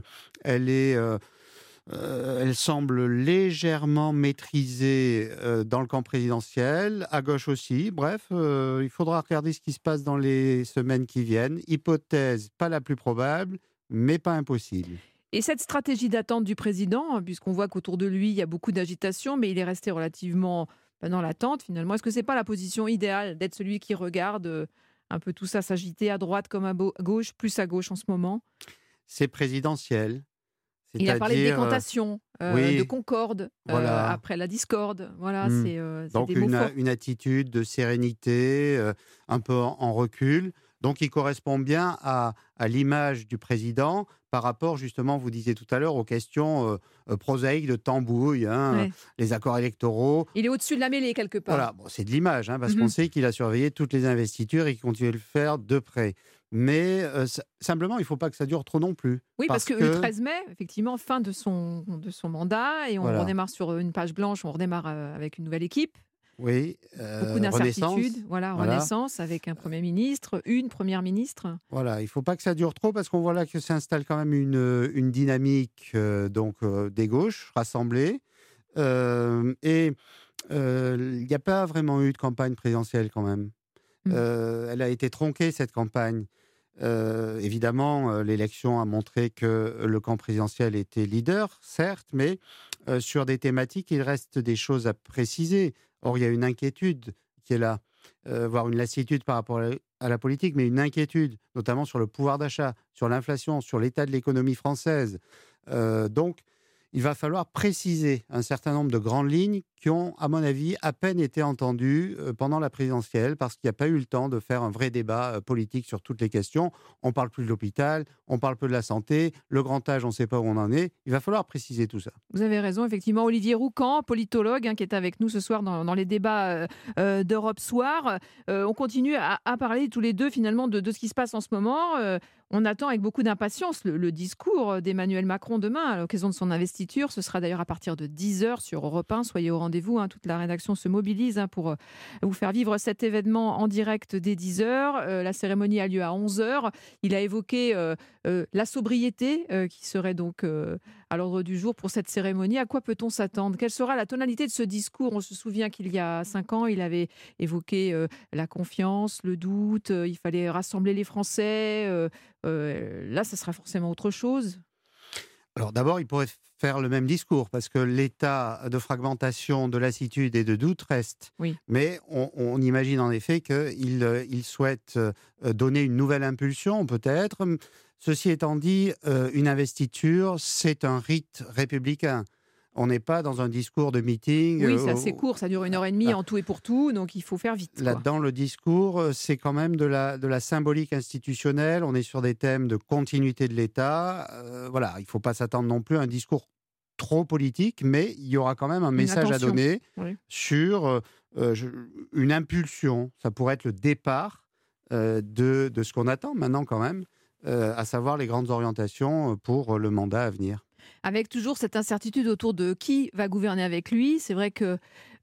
elle semble légèrement maîtrisée dans le camp présidentiel, à gauche aussi. Bref, il faudra regarder ce qui se passe dans les semaines qui viennent. Hypothèse pas la plus probable, mais pas impossible. Et cette stratégie d'attente du président, puisqu'on voit qu'autour de lui, il y a beaucoup d'agitation, mais il est resté relativement dans l'attente finalement. Est-ce que ce n'est pas la position idéale d'être celui qui regarde un peu tout ça s'agiter à droite comme à gauche, plus à gauche en ce moment ? C'est présidentiel. Il a parlé de décantation, oui, de concorde, voilà. Après la discorde. Voilà, c'est donc des mots forts. Une attitude de sérénité, un peu en recul. Donc, il correspond bien à l'image du président par rapport, justement, vous disiez tout à l'heure, aux questions prosaïques de tambouille, les accords électoraux. Il est au-dessus de la mêlée, quelque part. Voilà, c'est de l'image, parce qu'on sait qu'il a surveillé toutes les investitures et qu'il continue de le faire de près. Mais simplement, il ne faut pas que ça dure trop non plus. Oui, parce que le 13 mai, effectivement, fin de son mandat, et on redémarre sur une page blanche, on redémarre avec une nouvelle équipe. Oui, beaucoup d'incertitudes. Renaissance avec un Premier ministre, une Première ministre. Voilà, il ne faut pas que ça dure trop parce qu'on voit là que s'installe quand même une dynamique des gauches rassemblées. Et il n'y a pas vraiment eu de campagne présidentielle quand même. Elle a été tronquée, cette campagne. Évidemment, l'élection a montré que le camp présidentiel était leader, certes, mais sur des thématiques, il reste des choses à préciser. Or, il y a une inquiétude qui est là, voire une lassitude par rapport à la politique, mais une inquiétude, notamment sur le pouvoir d'achat, sur l'inflation, sur l'état de l'économie française. Donc, il va falloir préciser un certain nombre de grandes lignes qui ont, à mon avis, à peine été entendues pendant la présidentielle, parce qu'il n'y a pas eu le temps de faire un vrai débat politique sur toutes les questions. On ne parle plus de l'hôpital, on parle peu de la santé, le grand âge, on ne sait pas où on en est. Il va falloir préciser tout ça. Vous avez raison, effectivement. Olivier Roucan, politologue, qui est avec nous ce soir dans les débats d'Europe Soir. On continue à parler tous les deux, finalement, de ce qui se passe en ce moment. On attend avec beaucoup d'impatience le discours d'Emmanuel Macron demain, à l'occasion de son investiture. Ce sera d'ailleurs à partir de 10h sur Europe 1. Soyez au rendez-vous. Toute la rédaction se mobilise pour vous faire vivre cet événement en direct dès 10h. La cérémonie a lieu à 11h. Il a évoqué la sobriété qui serait donc à l'ordre du jour pour cette cérémonie. À quoi peut-on s'attendre ? Quelle sera la tonalité de ce discours ? On se souvient qu'il y a 5 ans, il avait évoqué la confiance, le doute. Il fallait rassembler les Français. Là, ça sera forcément autre chose. Alors d'abord, il pourrait faire le même discours, parce que l'état de fragmentation, de lassitude et de doute reste. Oui. Mais on imagine en effet qu'il souhaite donner une nouvelle impulsion, peut-être. Ceci étant dit, une investiture, c'est un rite républicain. On n'est pas dans un discours de meeting. Oui, c'est assez court, ça dure 1h30 en tout et pour tout, donc il faut faire vite. Là-dedans, le discours, c'est quand même de la symbolique institutionnelle. On est sur des thèmes de continuité de l'État. Voilà, il ne faut pas s'attendre non plus à un discours trop politique, mais il y aura quand même un message à donner sur une impulsion. Ça pourrait être le départ de ce qu'on attend maintenant quand même, à savoir les grandes orientations pour le mandat à venir. Avec toujours cette incertitude autour de qui va gouverner avec lui. C'est vrai que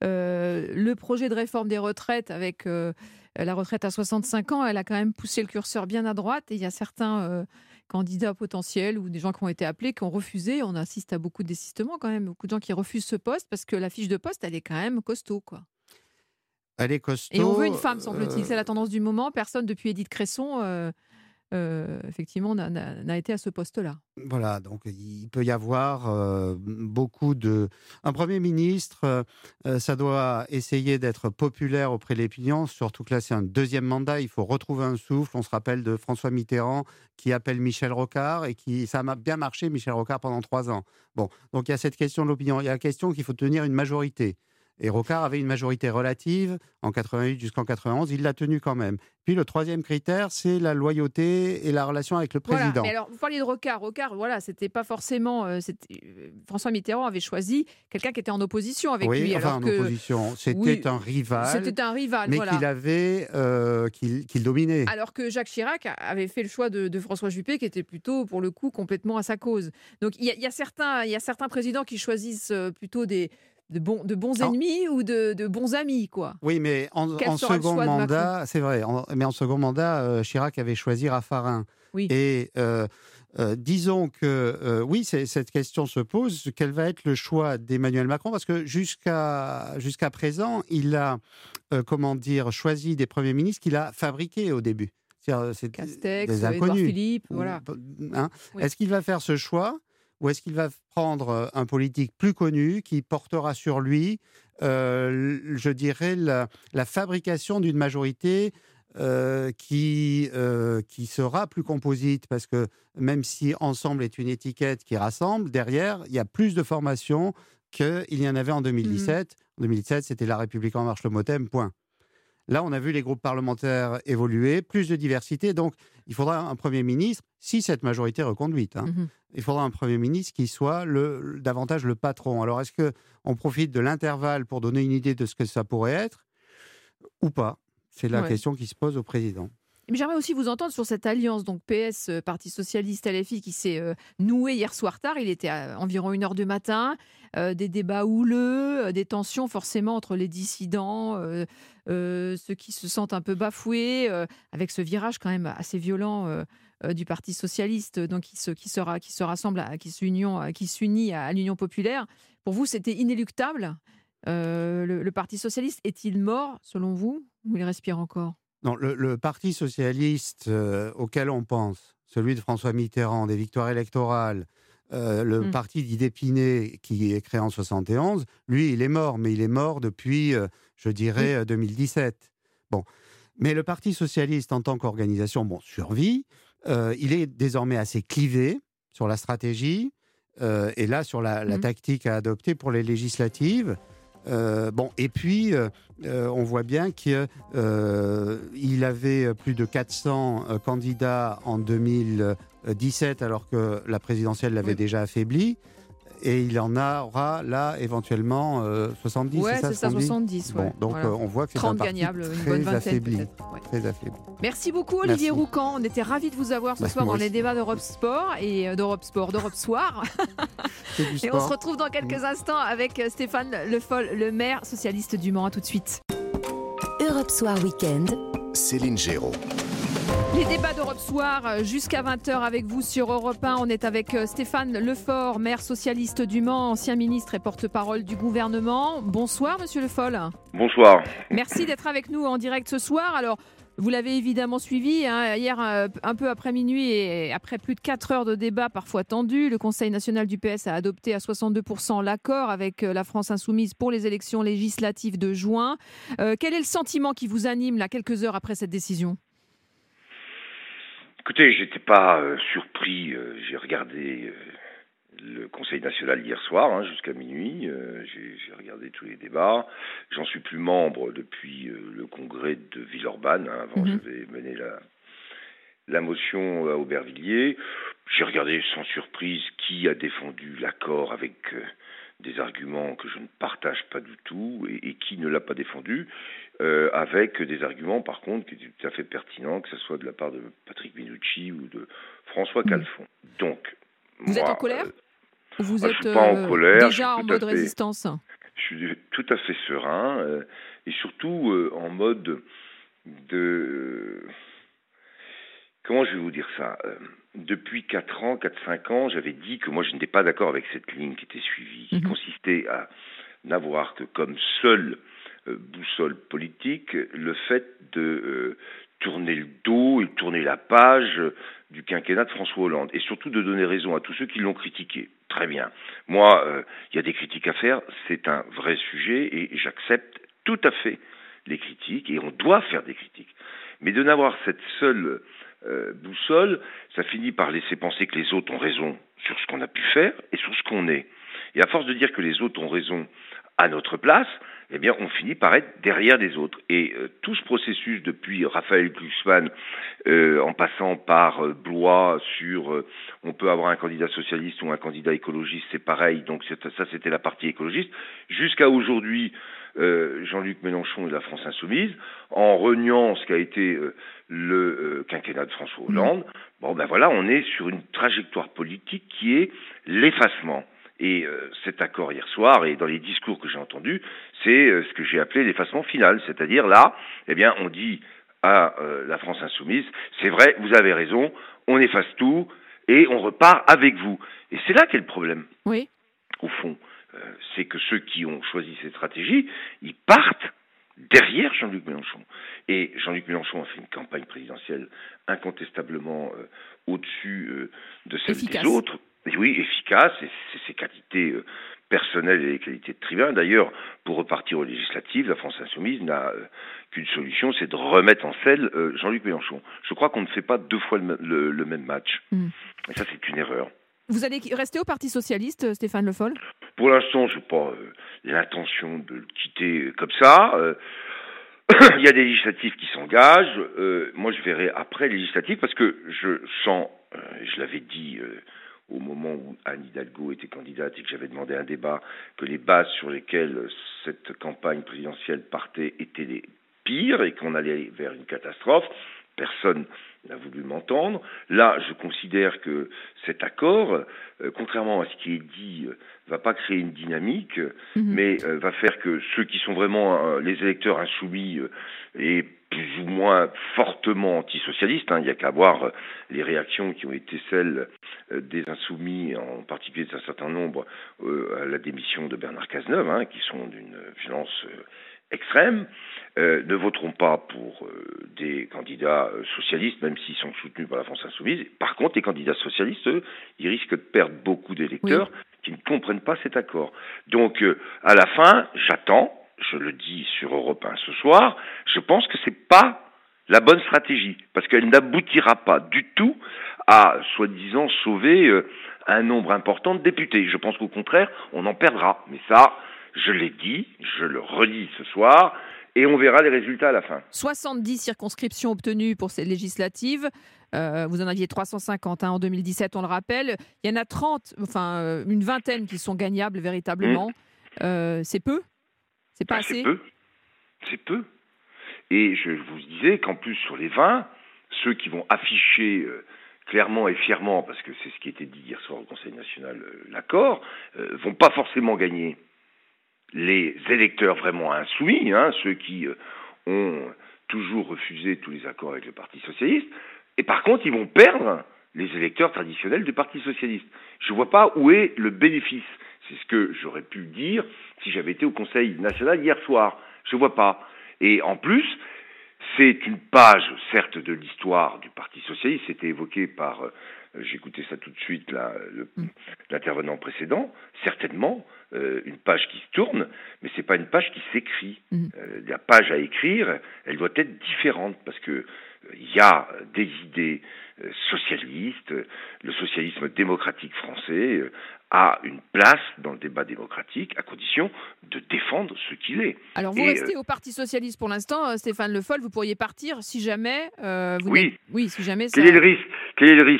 le projet de réforme des retraites avec la retraite à 65 ans, elle a quand même poussé le curseur bien à droite. Et il y a certains candidats potentiels ou des gens qui ont été appelés, qui ont refusé. On assiste à beaucoup de désistements quand même. Beaucoup de gens qui refusent ce poste parce que la fiche de poste, elle est quand même costaud, quoi. Elle est costaud. Et on veut une femme, semble-t-il. C'est la tendance du moment. Personne depuis Édith Cresson... effectivement, n'a été à ce poste-là. Voilà, donc il peut y avoir beaucoup de... Un Premier ministre, ça doit essayer d'être populaire auprès de l'opinion, surtout que là, c'est un deuxième mandat, il faut retrouver un souffle. On se rappelle de François Mitterrand qui appelle Michel Rocard et ça a bien marché, Michel Rocard, pendant 3 ans. Bon, donc il y a cette question de l'opinion. Il y a la question qu'il faut tenir une majorité. Et Rocard avait une majorité relative en 88 jusqu'en 91, il l'a tenue quand même. Puis le troisième critère, c'est la loyauté et la relation avec le président. Voilà, mais alors, vous parliez de Rocard. Rocard, voilà, c'était pas forcément... François Mitterrand avait choisi quelqu'un qui était en opposition avec lui. Oui, enfin en opposition. C'était un rival. C'était un rival, mais voilà. qu'il dominait. Alors que Jacques Chirac avait fait le choix de François Juppé, qui était plutôt, pour le coup, complètement à sa cause. Donc il y a certains présidents qui choisissent plutôt de bons ennemis ou de bons amis, quoi. Oui, mais en second mandat, c'est vrai, mais en second mandat, Chirac avait choisi Raffarin. Oui. Et disons que, oui, cette question se pose, quel va être le choix d'Emmanuel Macron ? Parce que jusqu'à présent, il a, choisi des premiers ministres qu'il a fabriqués au début. C'est Castex, des inconnus. Édouard Philippe, voilà. Oui. Est-ce qu'il va faire ce choix ? Ou est-ce qu'il va prendre un politique plus connu qui portera sur lui, je dirais, la fabrication d'une majorité qui sera plus composite, parce que même si Ensemble est une étiquette qui rassemble, derrière, il y a plus de formations qu'il y en avait en 2017. En 2017, c'était La République En Marche, le Motem, point. Là, on a vu les groupes parlementaires évoluer, plus de diversité. Donc, il faudra un Premier ministre, si cette majorité est reconduite, il faudra un Premier ministre qui soit davantage le patron. Alors, est-ce qu'on profite de l'intervalle pour donner une idée de ce que ça pourrait être ou pas? C'est la question qui se pose au président. Mais j'aimerais aussi vous entendre sur cette alliance, donc PS, Parti Socialiste, LFI, qui s'est nouée hier soir tard. Il était à environ 1h du matin. Des débats houleux, des tensions forcément entre les dissidents, ceux qui se sentent un peu bafoués, avec ce virage quand même assez violent du Parti Socialiste, donc qui se rassemble, qui s'unit à l'Union populaire. Pour vous, c'était inéluctable. Le Parti Socialiste est-il mort, selon vous, ou il respire encore? Non, le Parti socialiste auquel on pense, celui de François Mitterrand, des victoires électorales, le parti d'Idépiné qui est créé en 71, lui, il est mort, mais il est mort depuis, je dirais, 2017. Bon. Mais le Parti socialiste, en tant qu'organisation, survit. Il est désormais assez clivé sur la stratégie et là, sur la tactique à adopter pour les législatives. Et puis, on voit bien qu'il avait plus de 400 candidats en 2017, alors que la présidentielle l'avait déjà affaibli. Et il en aura là éventuellement 70, ouais, c'est ça 70, bon, donc voilà. On voit que c'est un parti gagnables, très une bonne vingtaine, affaibli. Ouais. Très affaibli. Merci beaucoup Olivier Roucan, on était ravis de vous avoir ce soir dans les débats d'Europe Sport et d'Europe Soir. Et on se retrouve dans quelques instants avec Stéphane Le Foll, le maire socialiste du Mans. À tout de suite. Europe Soir Week-end, Céline Géraud. Les débats d'Europe Soir jusqu'à 20h avec vous sur Europe 1. On est avec Stéphane Le Foll, maire socialiste du Mans, ancien ministre et porte-parole du gouvernement. Bonsoir Monsieur Le Foll. Bonsoir. Merci d'être avec nous en direct ce soir. Alors, vous l'avez évidemment suivi, hier un peu après minuit et après plus de 4 heures de débat parfois tendus, le Conseil national du PS a adopté à 62% l'accord avec la France insoumise pour les élections législatives de juin. Quel est le sentiment qui vous anime là, quelques heures après cette décision ? Écoutez, j'étais pas surpris. J'ai regardé le Conseil national hier soir jusqu'à minuit. J'ai regardé tous les débats. J'en suis plus membre depuis le congrès de Villeurbanne. Avant, j'avais mené la motion à Aubervilliers. J'ai regardé sans surprise qui a défendu l'accord avec des arguments que je ne partage pas du tout et qui ne l'a pas défendu, avec des arguments par contre qui étaient tout à fait pertinents, que ce soit de la part de Patrick Minucci ou de François Calfon. Donc, vous êtes en colère ou vous êtes suis pas en colère, déjà en mode résistance? Je suis tout à fait serein et surtout en mode de... Comment je vais vous dire ça ? Depuis 4-5 ans, j'avais dit que moi je n'étais pas d'accord avec cette ligne qui était suivie, qui consistait à n'avoir que comme seule boussole politique le fait de tourner le dos et tourner la page du quinquennat de François Hollande, et surtout de donner raison à tous ceux qui l'ont critiqué. Très bien. Moi, il y a des critiques à faire, c'est un vrai sujet, et j'accepte tout à fait les critiques, et on doit faire des critiques. Mais de n'avoir cette seule boussole, ça finit par laisser penser que les autres ont raison sur ce qu'on a pu faire et sur ce qu'on est. Et à force de dire que les autres ont raison à notre place, eh bien, on finit par être derrière les autres. Et tout ce processus, depuis Raphaël Glucksmann, en passant par Blois sur on peut avoir un candidat socialiste ou un candidat écologiste, c'est pareil, donc ça c'était la partie écologiste, jusqu'à aujourd'hui, Jean-Luc Mélenchon et la France insoumise, en reniant ce qu'a été le quinquennat de François Hollande, bon ben voilà, on est sur une trajectoire politique qui est l'effacement. Et cet accord hier soir, et dans les discours que j'ai entendus, c'est ce que j'ai appelé l'effacement final. C'est-à-dire là, eh bien, on dit à la France insoumise, c'est vrai, vous avez raison, on efface tout et on repart avec vous. Et c'est là qu'est le problème. Oui. Au fond, c'est que ceux qui ont choisi cette stratégie, ils partent derrière Jean-Luc Mélenchon. Et Jean-Luc Mélenchon a fait une campagne présidentielle incontestablement au-dessus de celle des autres. Et oui, efficace, et c'est ses qualités personnelles et les qualités de tribun. D'ailleurs, pour repartir aux législatives, la France insoumise n'a qu'une solution, c'est de remettre en selle Jean-Luc Mélenchon. Je crois qu'on ne fait pas 2 fois le même match. Et ça, c'est une erreur. Vous allez rester au Parti socialiste, Stéphane Le Foll ? Pour l'instant, je n'ai pas l'intention de le quitter comme ça. il y a des législatives qui s'engagent. Moi, je verrai après les législatives parce que je sens, je l'avais dit au moment où Anne Hidalgo était candidate et que j'avais demandé un débat, que les bases sur lesquelles cette campagne présidentielle partait étaient les pires et qu'on allait vers une catastrophe. Personne n'a voulu m'entendre. Là, je considère que cet accord, contrairement à ce qui est dit, va pas créer une dynamique, mais va faire que ceux qui sont vraiment les électeurs insoumis et plus ou moins fortement antisocialistes, il n'y a qu'à voir les réactions qui ont été celles des insoumis, en particulier d'un certain nombre, à la démission de Bernard Cazeneuve, qui sont d'une violence extrême, ne voteront pas pour des candidats socialistes, même s'ils sont soutenus par la France insoumise. Par contre, les candidats socialistes, eux, ils risquent de perdre beaucoup d'électeurs qui ne comprennent pas cet accord. Donc, à la fin, j'attends, je le dis sur Europe 1 ce soir, je pense que c'est pas la bonne stratégie, parce qu'elle n'aboutira pas du tout à, soi-disant, sauver un nombre important de députés. Je pense qu'au contraire, on en perdra. Mais ça, je l'ai dit, je le redis ce soir, et on verra les résultats à la fin. 70 circonscriptions obtenues pour ces législatives. Vous en aviez 350 en 2017, on le rappelle. Il y en a 30, enfin une vingtaine qui sont gagnables véritablement. C'est peu ? C'est pas assez ? C'est peu. Et je vous disais qu'en plus, sur les 20, ceux qui vont afficher clairement et fièrement, parce que c'est ce qui a été dit hier soir au Conseil national, l'accord, vont pas forcément gagner les électeurs vraiment insoumis, ceux qui ont toujours refusé tous les accords avec le Parti socialiste, et par contre, ils vont perdre les électeurs traditionnels du Parti socialiste. Je ne vois pas où est le bénéfice. C'est ce que j'aurais pu dire si j'avais été au Conseil national hier soir. Je ne vois pas. Et en plus, c'est une page, certes, de l'histoire du Parti socialiste. C'était évoqué par, j'écoutais ça tout de suite, là, l'intervenant précédent. Certainement, une page qui se tourne, mais c'est pas une page qui s'écrit. La page à écrire, elle doit être différente parce que il y a des idées socialistes. Le socialisme démocratique français a une place dans le débat démocratique à condition de défendre ce qu'il est. Alors vous restez au Parti socialiste pour l'instant, Stéphane Le Foll, vous pourriez partir si jamais... si jamais ça... Quel est le risque ?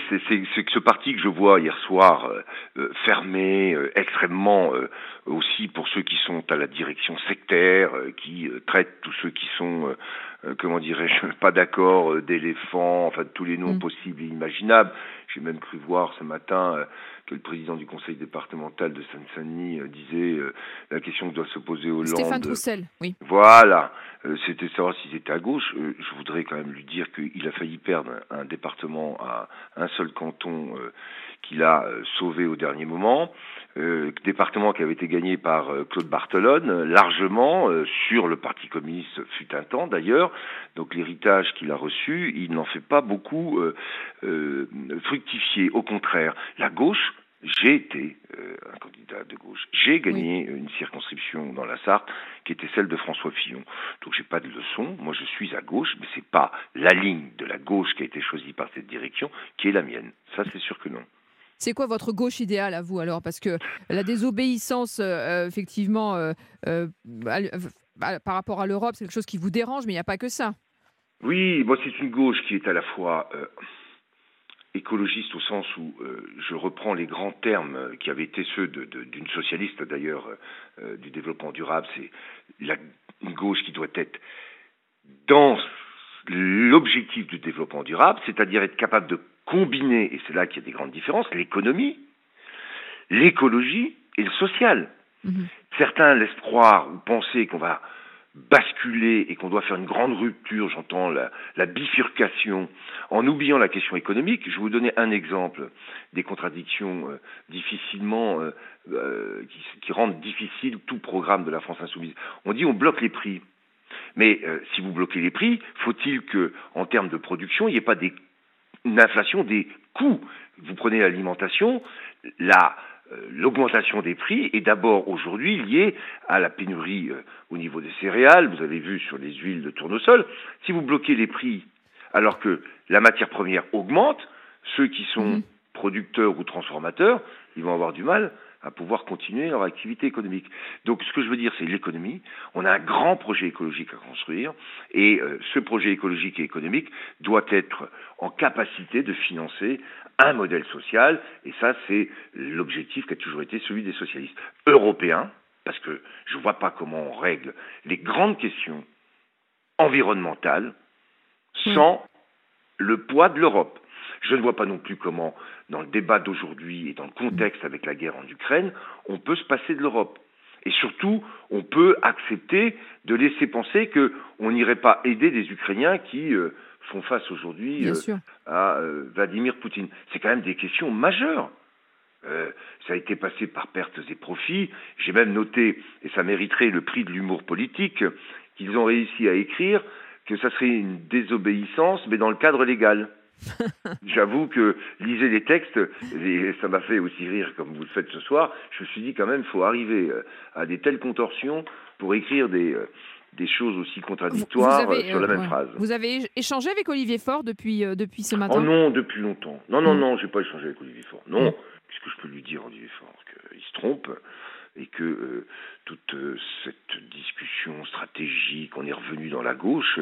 C'est que ce parti que je vois hier soir fermé, extrêmement aussi pour ceux qui sont à la direction sectaire, qui traitent tous ceux qui sont... comment dirais-je, pas d'accord, d'éléphants, enfin de tous les noms possibles et imaginables. J'ai même cru voir ce matin que le président du conseil départemental de Seine-Saint-Denis disait la question que doit se poser Hollande. Stéphane Troussel, oui. Voilà, c'était savoir s'ils étaient à gauche. Je voudrais quand même lui dire qu'il a failli perdre un département à un seul canton qu'il a sauvé au dernier moment. Département qui avait été gagné par Claude Barthelone, largement, sur le Parti communiste fut un temps d'ailleurs. Donc l'héritage qu'il a reçu, il n'en fait pas beaucoup fructifier. Au contraire, la gauche, j'ai été un candidat de gauche. J'ai gagné une circonscription dans la Sarthe qui était celle de François Fillon. Donc j'ai pas de leçon. Moi je suis à gauche, mais c'est pas la ligne de la gauche qui a été choisie par cette direction qui est la mienne. Ça c'est sûr que non. C'est quoi votre gauche idéale à vous alors ? Parce que la désobéissance, effectivement, par rapport à l'Europe, c'est quelque chose qui vous dérange, mais il n'y a pas que ça. Oui, moi c'est une gauche qui est à la fois écologiste au sens où je reprends les grands termes qui avaient été ceux d'une socialiste d'ailleurs du développement durable. C'est une gauche qui doit être dans l'objectif du développement durable, c'est-à-dire être capable de combiner, et c'est là qu'il y a des grandes différences, l'économie, l'écologie et le social. Certains laissent croire ou penser qu'on va basculer et qu'on doit faire une grande rupture, j'entends la bifurcation, en oubliant la question économique. Je vais vous donner un exemple des contradictions difficilement qui rendent difficile tout programme de la France insoumise. On dit on bloque les prix. Mais si vous bloquez les prix, faut-il que, en termes de production, il n'y ait pas une inflation des coûts ? Vous prenez l'alimentation, l'augmentation des prix est d'abord aujourd'hui liée à la pénurie au niveau des céréales. Vous avez vu sur les huiles de tournesol. Si vous bloquez les prix alors que la matière première augmente, ceux qui sont producteurs ou transformateurs, ils vont avoir du mal à pouvoir continuer leur activité économique. Donc ce que je veux dire, c'est l'économie. On a un grand projet écologique à construire et ce projet écologique et économique doit être en capacité de financer un modèle social, et ça c'est l'objectif qui a toujours été celui des socialistes européens, parce que je ne vois pas comment on règle les grandes questions environnementales sans le poids de l'Europe. Je ne vois pas non plus comment, dans le débat d'aujourd'hui et dans le contexte avec la guerre en Ukraine, on peut se passer de l'Europe. Et surtout, on peut accepter de laisser penser qu'on n'irait pas aider des Ukrainiens qui font face aujourd'hui à Vladimir Poutine. C'est quand même des questions majeures. Ça a été passé par pertes et profits. J'ai même noté, et ça mériterait le prix de l'humour politique, qu'ils ont réussi à écrire que ça serait une désobéissance, mais dans le cadre légal. J'avoue que lisez les textes, et ça m'a fait aussi rire comme vous le faites ce soir. Je me suis dit quand même, il faut arriver à des telles contorsions pour écrire des choses aussi contradictoires sur la même phrase. Vous avez échangé avec Olivier Faure depuis ce matin? Oh non, depuis longtemps. Non, j'ai pas échangé avec Olivier Faure. Non, qu'est-ce que je peux lui dire, Olivier Faure? Qu'il se trompe et que toute cette discussion stratégique, on est revenu dans la gauche,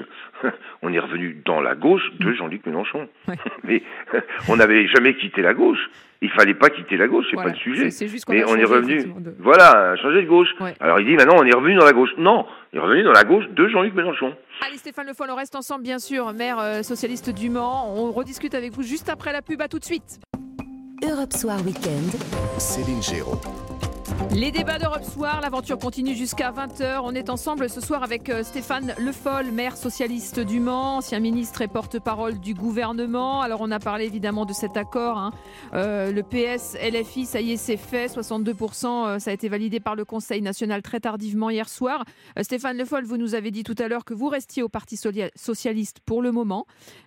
de Jean-Luc Mélenchon. Mais on n'avait jamais quitté la gauche. Il fallait pas quitter la gauche, c'est pas le sujet. C'est juste qu'on mais a on changé, est revenu, voilà, changer de gauche. Ouais. Alors il dit maintenant on est revenu dans la gauche. Non, on est revenu dans la gauche de Jean-Luc Mélenchon. Allez Stéphane Le Foll, on reste ensemble bien sûr, maire socialiste du Mans. On rediscute avec vous juste après la pub, à tout de suite. Europe Soir Weekend, Céline Géraud. Les débats d'Europe Soir, l'aventure continue jusqu'à 20h. On est ensemble ce soir avec Stéphane Le Foll, maire socialiste du Mans, ancien ministre et porte-parole du gouvernement. Alors on a parlé évidemment de cet accord, le PS, LFI, ça y est, c'est fait, 62%, ça a été validé par le Conseil national très tardivement hier soir. Stéphane Le Foll, vous nous avez dit tout à l'heure que vous restiez au Parti socialiste pour le moment,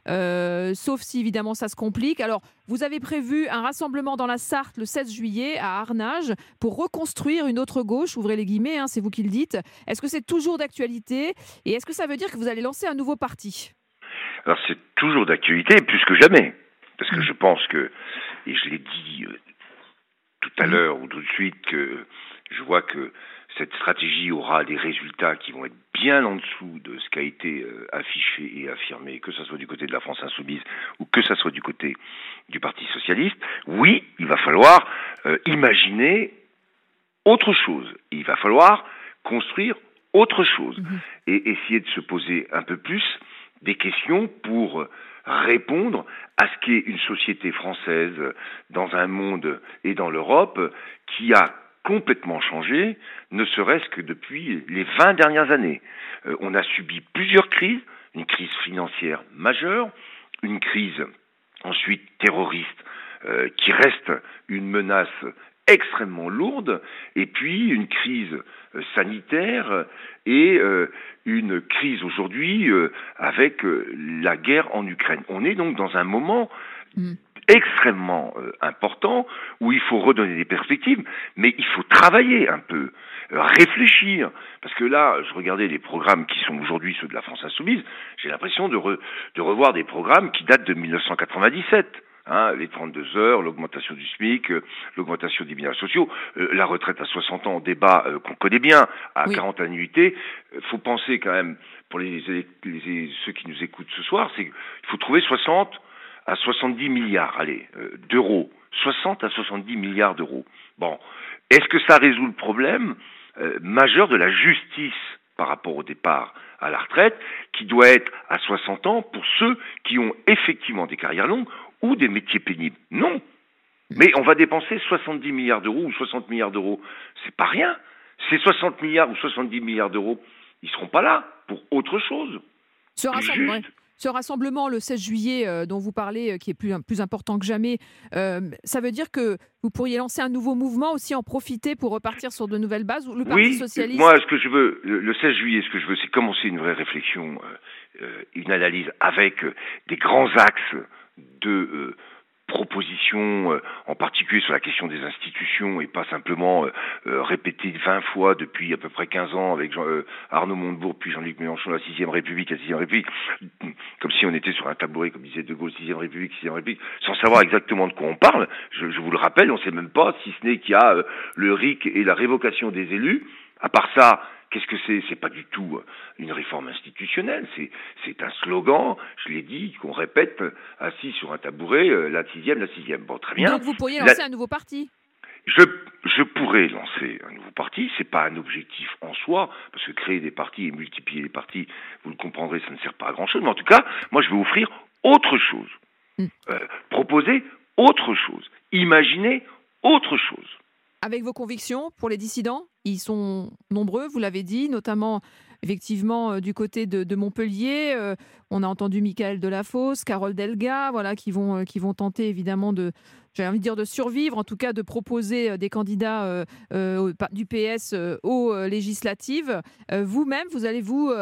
sauf si évidemment ça se complique. Alors vous avez prévu un rassemblement dans la Sarthe le 16 juillet à Arnage pour reconstruire une autre gauche, ouvrez les guillemets, c'est vous qui le dites. Est-ce que c'est toujours d'actualité et est-ce que ça veut dire que vous allez lancer un nouveau parti? Alors c'est toujours d'actualité, plus que jamais, parce que je pense que, et je l'ai dit tout à l'heure ou tout de suite, que je vois que cette stratégie aura des résultats qui vont être bien en dessous de ce qui a été affiché et affirmé, que ce soit du côté de la France Insoumise ou que ce soit du côté du Parti Socialiste. Oui, il va falloir imaginer autre chose. Il va falloir construire autre chose et essayer de se poser un peu plus des questions pour répondre à ce qu'est une société française dans un monde et dans l'Europe qui a complètement changé, ne serait-ce que depuis les 20 dernières années. On a subi plusieurs crises, une crise financière majeure, une crise ensuite terroriste qui reste une menace extrêmement lourde, et puis une crise sanitaire et une crise aujourd'hui avec la guerre en Ukraine. On est donc dans un moment extrêmement important où il faut redonner des perspectives, mais il faut travailler un peu, réfléchir, parce que là, je regardais les programmes qui sont aujourd'hui ceux de la France Insoumise, j'ai l'impression de revoir des programmes qui datent de 1997. Les 32 heures, l'augmentation du SMIC, l'augmentation des minima sociaux, la retraite à 60 ans, débat qu'on connaît bien, à 40 annuités. Faut penser quand même, pour ceux qui nous écoutent ce soir, c'est qu'il faut trouver 60 à 70 milliards d'euros. 60 à 70 milliards d'euros. Bon, est-ce que ça résout le problème majeur de la justice par rapport au départ à la retraite, qui doit être à 60 ans pour ceux qui ont effectivement des carrières longues ou des métiers pénibles? Non. Mais on va dépenser 70 milliards d'euros ou 60 milliards d'euros. C'est pas rien. Ces 60 milliards ou 70 milliards d'euros, ils seront pas là pour autre chose. Ce rassemblement le 16 juillet dont vous parlez, qui est plus important que jamais, ça veut dire que vous pourriez lancer un nouveau mouvement aussi, en profiter pour repartir sur de nouvelles bases, ou le Parti socialiste? Moi, ce que je veux, le 16 juillet, ce que je veux, c'est commencer une vraie réflexion, une analyse avec des grands axes de propositions, en particulier sur la question des institutions, et pas simplement répétées 20 fois depuis à peu près 15 ans avec Arnaud Montebourg, puis Jean-Luc Mélenchon, la 6e République, comme si on était sur un tabouret, comme disait De Gaulle, 6e République, sans savoir exactement de quoi on parle. Je vous le rappelle, on ne sait même pas, si ce n'est qu'il y a le RIC et la révocation des élus. À part ça, qu'est-ce que c'est ? C'est pas du tout une réforme institutionnelle, c'est un slogan, je l'ai dit, qu'on répète assis sur un tabouret, la 6e. Bon, très bien. Donc vous pourriez lancer un nouveau parti ? Je pourrais lancer un nouveau parti, c'est pas un objectif en soi, parce que créer des partis et multiplier les partis, vous le comprendrez, ça ne sert pas à grand-chose, mais en tout cas, moi je vais offrir autre chose, proposer autre chose, imaginer autre chose. Avec vos convictions pour les dissidents, ils sont nombreux, vous l'avez dit, notamment effectivement du côté de Montpellier. On a entendu Michael Delafosse, Carole Delga, voilà, qui vont tenter évidemment j'ai envie de dire de survivre, en tout cas de proposer des candidats du PS aux législatives. Vous-même, vous allez vous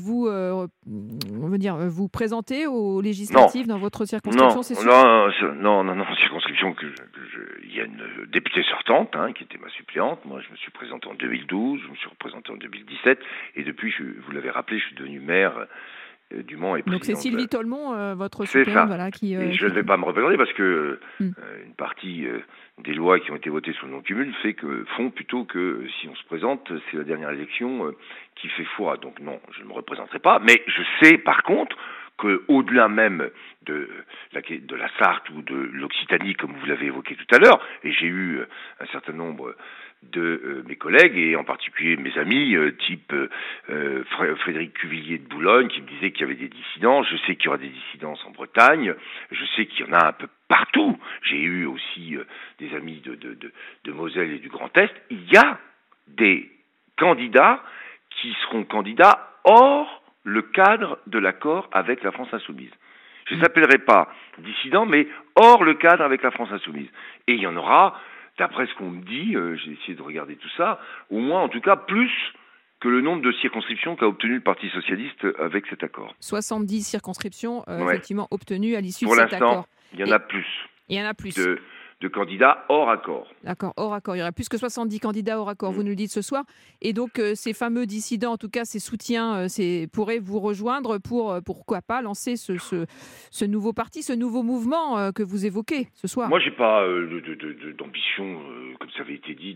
présenter aux législatives dans votre circonscription, c'est sûr ? Non, circonscription il y a une députée sortante qui était ma suppléante. Moi, je me suis présenté en 2012, je me suis représenté en 2017, et depuis, vous l'avez rappelé, je suis devenu maire du Mans et président. Donc c'est Sylvie Tolmont, votre suppléante. C'est ça. Voilà, qui. Et je ne vais pas me représenter parce que une partie des lois qui ont été votées sur le non-cumul font plutôt que si on se présente, c'est la dernière élection qui fait foi. Donc non, je ne me représenterai pas. Mais je sais par contre qu'au-delà même de la Sarthe ou de l'Occitanie, comme vous l'avez évoqué tout à l'heure, et j'ai eu un certain nombre de mes collègues, et en particulier mes amis, type Frédéric Cuvillier de Boulogne, qui me disait qu'il y avait des dissidents. Je sais qu'il y aura des dissidences en Bretagne, je sais qu'il y en a un peu partout. J'ai eu aussi des amis de Moselle et du Grand Est. Il y a des candidats qui seront candidats hors le cadre de l'accord avec la France Insoumise. Je ne s'appellerai pas dissident, mais hors le cadre avec la France Insoumise. Et il y en aura, d'après ce qu'on me dit, j'ai essayé de regarder tout ça, au moins en tout cas plus que le nombre de circonscriptions qu'a obtenu le Parti Socialiste avec cet accord. 70 circonscriptions effectivement obtenues à l'issue de cet accord. Pour l'instant, il y en a plus. Il y en a plus. De candidats hors accord. D'accord, hors accord. Il y aura plus que 70 candidats hors accord, vous nous le dites ce soir. Et donc, ces fameux dissidents, en tout cas, ces soutiens, pourraient vous rejoindre pour, pourquoi pas, lancer ce nouveau parti, ce nouveau mouvement que vous évoquez ce soir. Moi, je n'ai pas d'ambition, comme ça avait été dit,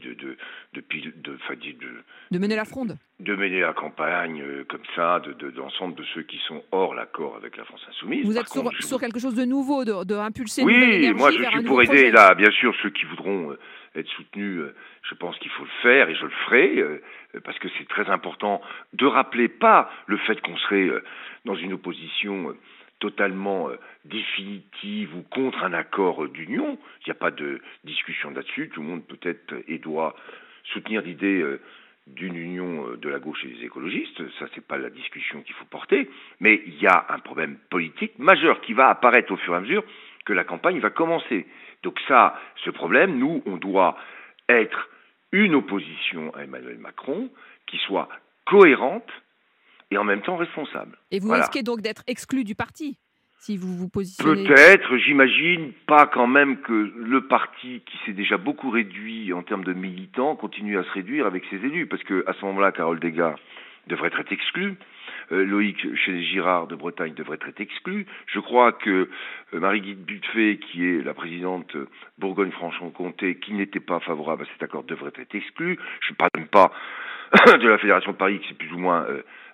de mener la fronde. De mener la campagne comme ça, de l'ensemble de ceux qui sont hors l'accord avec la France Insoumise. Vous êtes sur quelque chose de nouveau, de impulser une nouvelle énergie. Oui, moi je suis pour aider là, bien sûr, ceux qui voudront être soutenus, je pense qu'il faut le faire et je le ferai, parce que c'est très important de rappeler pas le fait qu'on serait dans une opposition totalement définitive ou contre un accord d'union. Il n'y a pas de discussion là-dessus. Tout le monde peut-être et doit soutenir l'idée d'une union de la gauche et des écologistes, ça c'est pas la discussion qu'il faut porter, mais il y a un problème politique majeur qui va apparaître au fur et à mesure que la campagne va commencer. Donc ça, ce problème, nous, on doit être une opposition à Emmanuel Macron qui soit cohérente et en même temps responsable. Et vous risquez donc d'être exclu du parti si vous vous positionnez. Peut-être, j'imagine pas quand même que le parti qui s'est déjà beaucoup réduit en termes de militants continue à se réduire avec ses élus, parce que à ce moment-là, Carole Delga devrait être exclue, Loïc Girard de Bretagne devrait être exclu. Je crois que Marie-Guide Buffet, qui est la présidente Bourgogne-Franche-Comté, qui n'était pas favorable à cet accord, devrait être exclue. Je ne parle même pas de la Fédération de Paris, qui s'est plus ou moins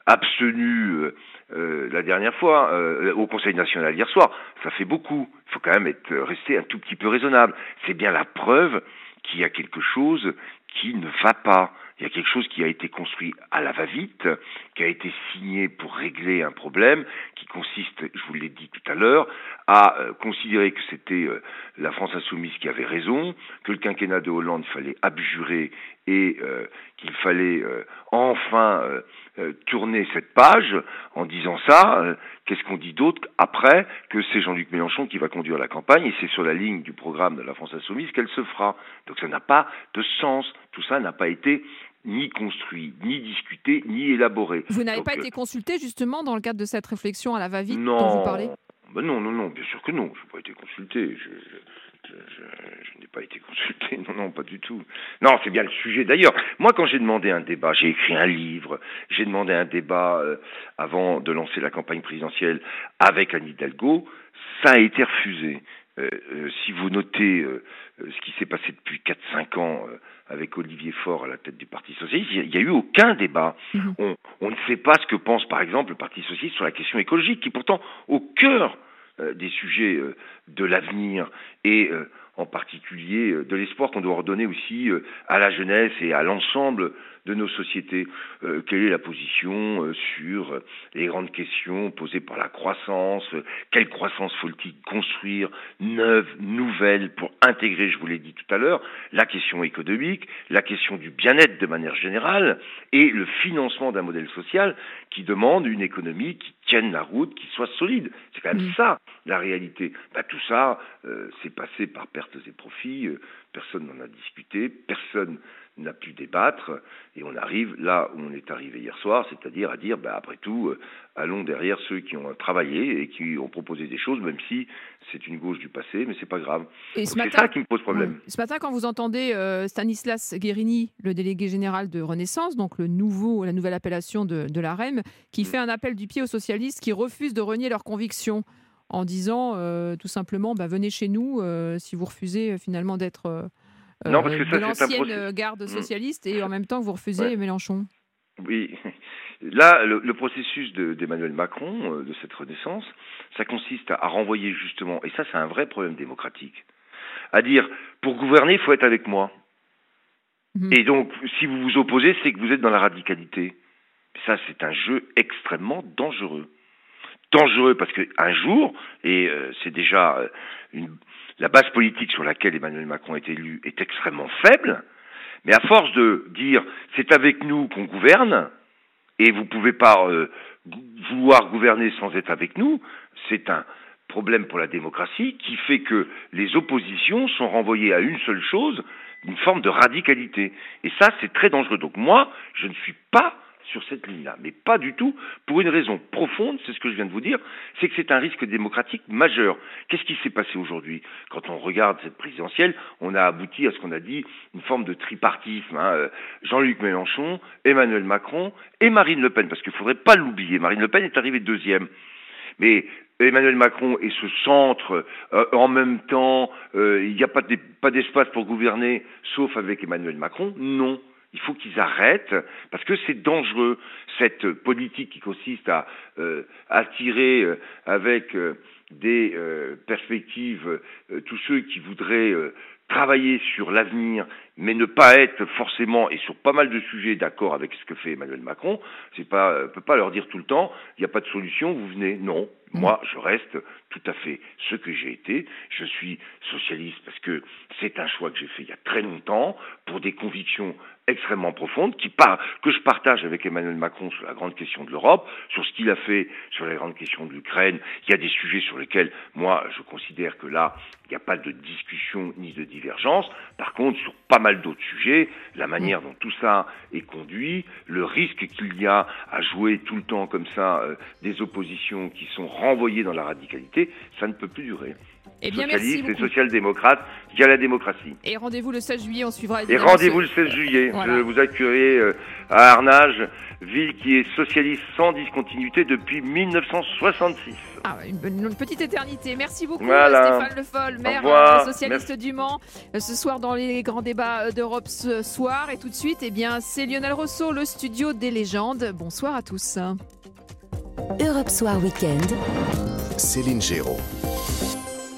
abstenu la dernière fois au Conseil national hier soir. Ça fait beaucoup. Il faut quand même rester un tout petit peu raisonnable. C'est bien la preuve qu'il y a quelque chose qui ne va pas. Il y a quelque chose qui a été construit à la va-vite, qui a été signé pour régler un problème, qui consiste, je vous l'ai dit tout à l'heure, à considérer que c'était la France Insoumise qui avait raison, que le quinquennat de Hollande, il fallait abjurer et qu'il fallait enfin tourner cette page. En disant ça, qu'est-ce qu'on dit d'autre après que c'est Jean-Luc Mélenchon qui va conduire la campagne et c'est sur la ligne du programme de la France Insoumise qu'elle se fera. Donc ça n'a pas de sens. Tout ça n'a pas été ni construit, ni discuté, ni élaboré. Vous n'avez pas été consulté justement dans le cadre de cette réflexion à la va-vite dont vous parlez ? Ben non, bien sûr que non. Je n'ai pas été consulté. Je n'ai pas été consulté. Non, pas du tout. Non, c'est bien le sujet. D'ailleurs, moi, quand j'ai demandé un débat, j'ai écrit un livre, j'ai demandé un débat avant de lancer la campagne présidentielle avec Anne Hidalgo, ça a été refusé. Si vous notez ce qui s'est passé depuis 4-5 ans avec Olivier Faure à la tête du Parti Socialiste, il n'y a eu aucun débat. On ne sait pas ce que pense, par exemple, le Parti Socialiste sur la question écologique, qui est pourtant au cœur des sujets de l'avenir et en particulier de l'espoir qu'on doit redonner aussi à la jeunesse et à l'ensemble de nos sociétés. Quelle est la position sur les grandes questions posées par la croissance? Quelle croissance faut-il construire, neuve, nouvelle, pour intégrer, je vous l'ai dit tout à l'heure, la question économique, la question du bien-être de manière générale et le financement d'un modèle social qui demande une économie qui tienne la route, qui soit solide. C'est quand même ça, la réalité. Tout ça, c'est passé par pertes et profits, personne n'en a discuté, personne n'a pu débattre, et on arrive là où on est arrivé hier soir, c'est-à-dire à dire, après tout, allons derrière ceux qui ont travaillé et qui ont proposé des choses, même si c'est une gauche du passé, mais c'est pas grave. Et c'est ça qui me pose problème. Ce matin, quand vous entendez Stanislas Guérini, le délégué général de Renaissance, donc la nouvelle appellation de l'AREM, qui fait un appel du pied aux socialistes qui refusent de renier leurs convictions, en disant tout simplement, venez chez nous si vous refusez finalement d'être non, parce que ça, de l'ancienne garde socialiste et en même temps vous refusez Mélenchon. Oui, là le processus d'Emmanuel Macron, de cette renaissance, ça consiste à renvoyer justement, et ça c'est un vrai problème démocratique, à dire pour gouverner il faut être avec moi. Et donc si vous vous opposez c'est que vous êtes dans la radicalité. Ça c'est un jeu extrêmement dangereux. Dangereux parce qu'un jour, et c'est déjà la base politique sur laquelle Emmanuel Macron est élu est extrêmement faible, mais à force de dire c'est avec nous qu'on gouverne, et vous ne pouvez pas vouloir gouverner sans être avec nous, c'est un problème pour la démocratie qui fait que les oppositions sont renvoyées à une seule chose, une forme de radicalité. Et ça, c'est très dangereux. Donc moi, je ne suis pas sur cette ligne-là, mais pas du tout, pour une raison profonde, c'est ce que je viens de vous dire, c'est que c'est un risque démocratique majeur. Qu'est-ce qui s'est passé aujourd'hui? Quand on regarde cette présidentielle, on a abouti à ce qu'on a dit, une forme de tripartisme, Jean-Luc Mélenchon, Emmanuel Macron et Marine Le Pen, parce qu'il ne faudrait pas l'oublier, Marine Le Pen est arrivée deuxième. Mais Emmanuel Macron et ce centre, en même temps, il n'y a pas d'espace pour gouverner, sauf avec Emmanuel Macron, non. Il faut qu'ils arrêtent, parce que c'est dangereux, cette politique qui consiste à attirer avec des perspectives tous ceux qui voudraient travailler sur l'avenir, mais ne pas être forcément, et sur pas mal de sujets, d'accord avec ce que fait Emmanuel Macron. On ne peut pas leur dire tout le temps, il n'y a pas de solution, vous venez. Non, moi je reste tout à fait ce que j'ai été. Je suis socialiste parce que c'est un choix que j'ai fait il y a très longtemps, pour des convictions extrêmement profondes, que je partage avec Emmanuel Macron sur la grande question de l'Europe, sur ce qu'il a fait sur la grande question de l'Ukraine. Il y a des sujets sur lesquels, moi, je considère que là, il n'y a pas de discussion ni de divergence. Par contre, sur pas mal d'autres sujets, la manière dont tout ça est conduit, le risque qu'il y a à jouer tout le temps comme ça des oppositions qui sont renvoyées dans la radicalité, ça ne peut plus durer. Eh bien, socialiste et social-démocrate via la démocratie. Et rendez-vous le 16 juillet, on suivra. Et rendez-vous le 16 juillet. Voilà. Je vous accueillerai à Arnage, ville qui est socialiste sans discontinuité depuis 1966. Une petite éternité. Merci beaucoup voilà. Stéphane Le Foll, maire socialiste du Mans, ce soir dans les grands débats d'Europe ce soir. Et tout de suite, c'est Lionel Rousseau, le studio des légendes. Bonsoir à tous. Europe Soir Weekend. Céline Géraud.